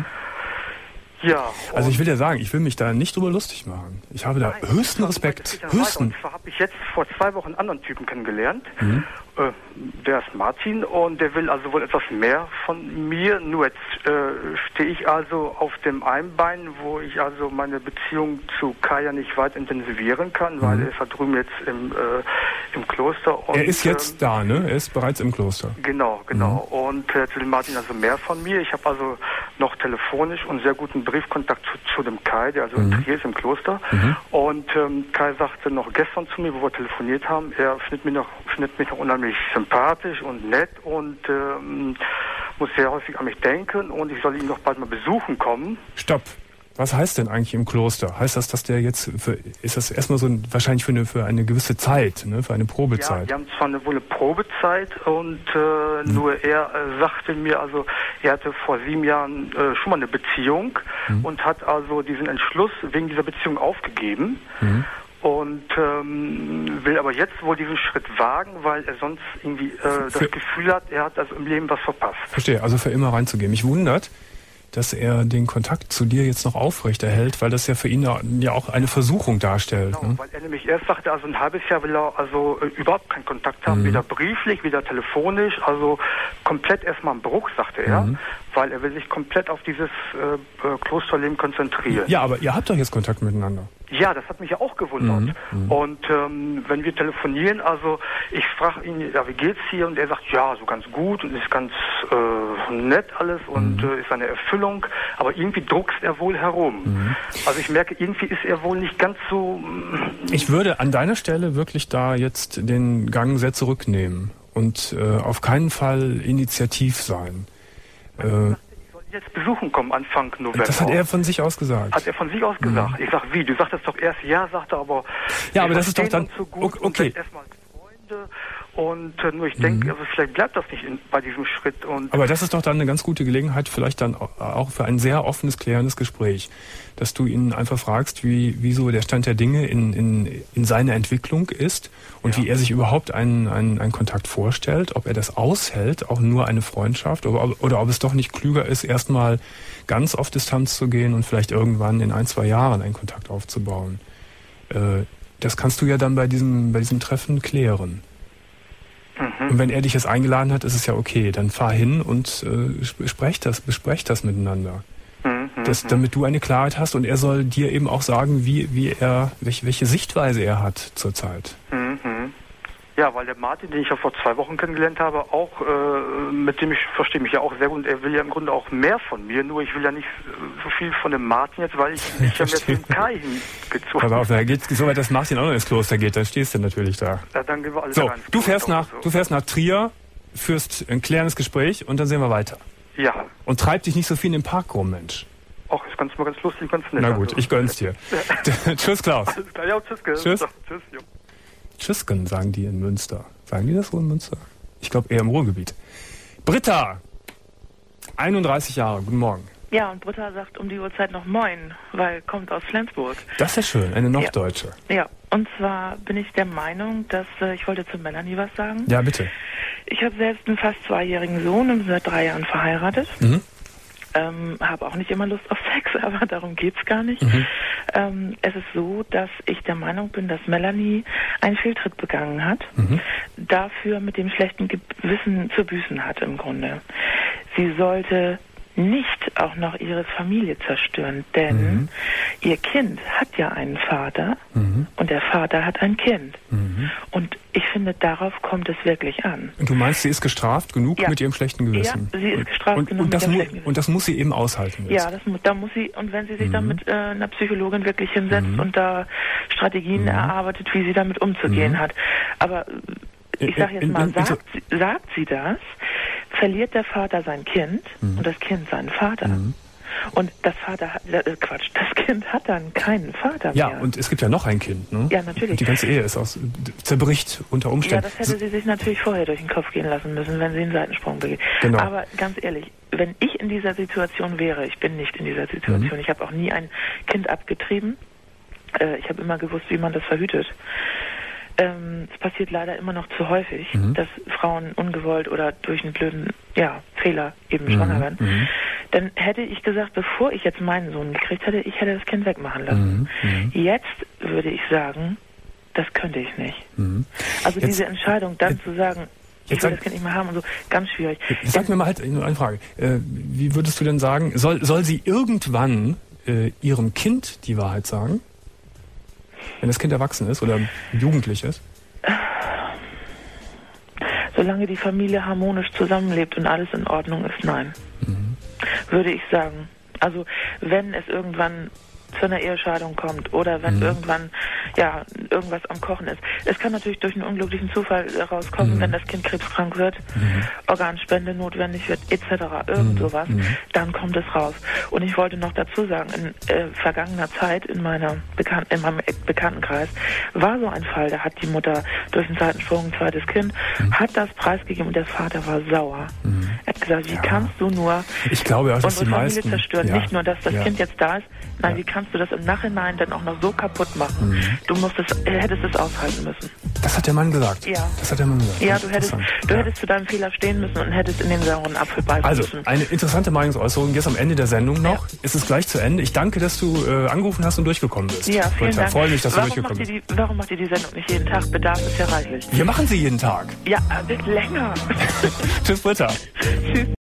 Ja. Also ich will ja sagen, ich will mich da nicht drüber lustig machen. Ich habe da Nein, höchsten Respekt. Höchsten. Und zwar habe ich jetzt vor zwei Wochen einen anderen Typen kennengelernt. Mhm. Äh, der ist Martin und der will also wohl etwas mehr von mir. Nur jetzt äh, stehe ich also auf dem einen Bein, wo ich also meine Beziehung zu Kaya nicht weit intensivieren kann, mhm. weil er ist da drüben jetzt im, äh, im Kloster. Und, er ist jetzt ähm, da, ne? Er ist bereits im Kloster. Genau, genau. Mhm. Und jetzt äh, will Martin also mehr von mir. Ich habe also noch telefonisch und sehr guten Briefkontakt zu, zu dem Kai, der also mhm. in Trier ist im Kloster. Mhm. Und ähm, Kai sagte noch gestern zu mir, wo wir telefoniert haben, er findet mich noch, findet mich noch unheimlich sympathisch und nett und ähm, muss sehr häufig an mich denken und ich soll ihn noch bald mal besuchen kommen. Stopp. Was heißt denn eigentlich im Kloster? Heißt das, dass der jetzt für, ist das erstmal so ein, wahrscheinlich für eine, für eine gewisse Zeit, ne, für eine Probezeit? Ja, wir haben zwar eine, wohl eine Probezeit und äh, hm. nur er äh, sagte mir, also er hatte vor sieben Jahren äh, schon mal eine Beziehung hm. und hat also diesen Entschluss wegen dieser Beziehung aufgegeben. Hm. Und ähm, will aber jetzt wohl diesen Schritt wagen, weil er sonst irgendwie äh, das für Gefühl hat, er hat also im Leben was verpasst. Verstehe, also für immer reinzugehen. Mich wundert, dass er den Kontakt zu dir jetzt noch aufrechterhält, weil das ja für ihn ja auch eine Versuchung darstellt. Genau, ne? Weil er nämlich erst sagte, also ein halbes Jahr will er also äh, überhaupt keinen Kontakt haben, mhm. weder brieflich, weder telefonisch, also komplett erstmal ein Bruch, sagte er, mhm. weil er will sich komplett auf dieses äh, äh, Klosterleben konzentrieren. Ja, aber ihr habt doch jetzt Kontakt miteinander. Ja, das hat mich ja auch gewundert. Mhm. Und ähm, wenn wir telefonieren, also ich frage ihn, ja, wie geht's hier? Und er sagt, ja, so ganz gut und ist ganz äh, nett alles und mhm. äh, ist eine Erfüllung. Aber irgendwie druckst er wohl herum. Mhm. Also ich merke, irgendwie ist er wohl nicht ganz so... Ich würde an deiner Stelle wirklich da jetzt den Gang sehr zurücknehmen und äh, auf keinen Fall initiativ sein. Äh, jetzt besuchen kommen Anfang November. Das hat er von sich aus gesagt. Hat er von sich aus gesagt. Mhm. Ich sag, wie? Du sagtest doch erst ja, sagt er, aber... Ja, aber das ist doch dann... So gut okay. Und erstmal als Freunde. Und äh, nur ich denke, mhm. also vielleicht bleibt das nicht in, bei diesem Schritt. Und aber das ist doch dann eine ganz gute Gelegenheit, vielleicht dann auch für ein sehr offenes, klärendes Gespräch, dass du ihn einfach fragst, wie, wie so der Stand der Dinge in, in, in seiner Entwicklung ist und ja. wie er sich überhaupt einen, einen, einen Kontakt vorstellt, ob er das aushält, auch nur eine Freundschaft, oder, oder ob es doch nicht klüger ist, erstmal ganz auf Distanz zu gehen und vielleicht irgendwann in ein, zwei Jahren einen Kontakt aufzubauen. Äh, das kannst du ja dann bei diesem, bei diesem Treffen klären. Mhm. Und wenn er dich jetzt eingeladen hat, ist es ja okay. Dann fahr hin und äh, besprecht das, besprecht das miteinander. Mhm. Das, damit du eine Klarheit hast und er soll dir eben auch sagen, wie, wie er, welche, welche Sichtweise er hat zurzeit. Mhm. Ja, weil der Martin, den ich ja vor zwei Wochen kennengelernt habe, auch, äh, mit dem ich verstehe mich ja auch sehr gut, und er will ja im Grunde auch mehr von mir, nur ich will ja nicht so viel von dem Martin jetzt, weil ich mich ja mit dem Kai hingezogen habe. Pass auf, da geht so weit, dass Martin auch noch ins Kloster geht, dann stehst du natürlich da. Ja, dann gehen wir alle so, rein. du fährst nach, so. du fährst nach Trier, führst ein klärendes Gespräch und dann sehen wir weiter. Ja. Und treib dich nicht so viel in den Park rum, Mensch. Ach, ist ganz mal ganz lustig, ganz nett. Na gut, also. Ich gönn's dir. Tschüss, Klaus. Alles klar, ja, tschüss. Tschüss. Doch, tschüss, jo. Tschüssken, sagen die in Münster. Sagen die das so in Münster? Ich glaube eher im Ruhrgebiet. Britta, einunddreißig Jahre, guten Morgen. Ja, und Britta sagt um die Uhrzeit noch Moin, weil kommt aus Flensburg. Das ist ja schön, eine Norddeutsche. Ja, ja. Und zwar bin ich der Meinung, dass, äh, ich wollte zu Melanie was sagen. Ja, bitte. Ich habe selbst einen fast zweijährigen Sohn und bin seit drei Jahren verheiratet. Mhm. Ähm, habe auch nicht immer Lust auf Sex, aber darum geht's gar nicht. Mhm. Ähm, es ist so, dass ich der Meinung bin, dass Melanie einen Fehltritt begangen hat, mhm. dafür mit dem schlechten Gewissen zu büßen hat im Grunde. Sie sollte nicht auch noch ihre Familie zerstören, denn mhm. ihr Kind hat ja einen Vater mhm. und der Vater hat ein Kind. Mhm. Und ich finde, darauf kommt es wirklich an. Und du meinst, sie ist gestraft genug ja. mit ihrem schlechten Gewissen? Ja, sie ist gestraft und, genug und mit ihrem mu- schlechten Gewissen. Und das muss sie eben aushalten jetzt. Ja, das mu- da muss sie, und wenn sie sich mhm. dann mit äh, einer Psychologin wirklich hinsetzt mhm. und da Strategien mhm. erarbeitet, wie sie damit umzugehen mhm. hat. Aber ich sage jetzt mal, sagt, sagt sie das, verliert der Vater sein Kind mhm. und das Kind seinen Vater. Mhm. Und das Vater hat, äh, Quatsch, das Kind hat dann keinen Vater mehr. Ja, und es gibt ja noch ein Kind, ne? Ja, natürlich. Und die ganze Ehe ist aus, zerbricht unter Umständen. Ja, das hätte sie sich natürlich vorher durch den Kopf gehen lassen müssen, wenn sie einen Seitensprung begeht. Genau. Aber ganz ehrlich, wenn ich in dieser Situation wäre, ich bin nicht in dieser Situation, mhm. ich habe auch nie ein Kind abgetrieben, äh, ich habe immer gewusst, wie man das verhütet. Ähm, es passiert leider immer noch zu häufig, mhm. dass Frauen ungewollt oder durch einen blöden ja, Fehler eben mhm. schwanger werden. Mhm. Dann hätte ich gesagt, bevor ich jetzt meinen Sohn gekriegt hätte, ich hätte das Kind wegmachen lassen. Mhm. Jetzt würde ich sagen, das könnte ich nicht. Mhm. Also jetzt, diese Entscheidung dann jetzt, zu sagen, ich will sag, das Kind nicht mehr haben und so, ganz schwierig. Sag mir mal halt eine Frage. Äh, wie würdest du denn sagen, soll, soll sie irgendwann äh, ihrem Kind die Wahrheit sagen? Wenn das Kind erwachsen ist oder jugendlich ist? Solange die Familie harmonisch zusammenlebt und alles in Ordnung ist, nein. Mhm. Würde ich sagen. Also wenn es irgendwann zu einer Ehescheidung kommt oder wenn mhm. irgendwann ja irgendwas am Kochen ist. Es kann natürlich durch einen unglücklichen Zufall rauskommen, mhm. wenn das Kind krebskrank wird, mhm. Organspende notwendig wird, et cetera. Irgend mhm. sowas, mhm. dann kommt es raus. Und ich wollte noch dazu sagen, in äh, vergangener Zeit in meiner Bekan- in meinem Bekanntenkreis war so ein Fall, da hat die Mutter durch einen Seitensprung ein zweites Kind, mhm. hat das preisgegeben und der Vater war sauer. Mhm. Er hat gesagt, wie ja. kannst du nur ich glaube auch, dass unsere die Familie meisten, zerstören? Ja. Nicht nur, dass das ja. Kind jetzt da ist, nein, ja. wie kannst du das im Nachhinein dann auch noch so kaputt machen? Mhm. Du musst es, hättest es aushalten müssen. Das hat der Mann gesagt. Ja. Das hat der Mann gesagt. Ja, du hättest, du ja. hättest zu deinem Fehler stehen müssen und hättest in den sauren Apfel beißen also, müssen. Also, eine interessante Meinungsäußerung jetzt am Ende der Sendung noch. Ja. Es ist gleich zu Ende. Ich danke, dass du äh, angerufen hast und durchgekommen bist. Ja, vielen Britta, Dank. Freue mich, dass warum du durchgekommen bist. Die, warum macht ihr die Sendung nicht jeden Tag? Bedarf ist ja reichlich. Wir machen sie jeden Tag. Ja, äh, länger. Tschüss, Britta. Tschüss.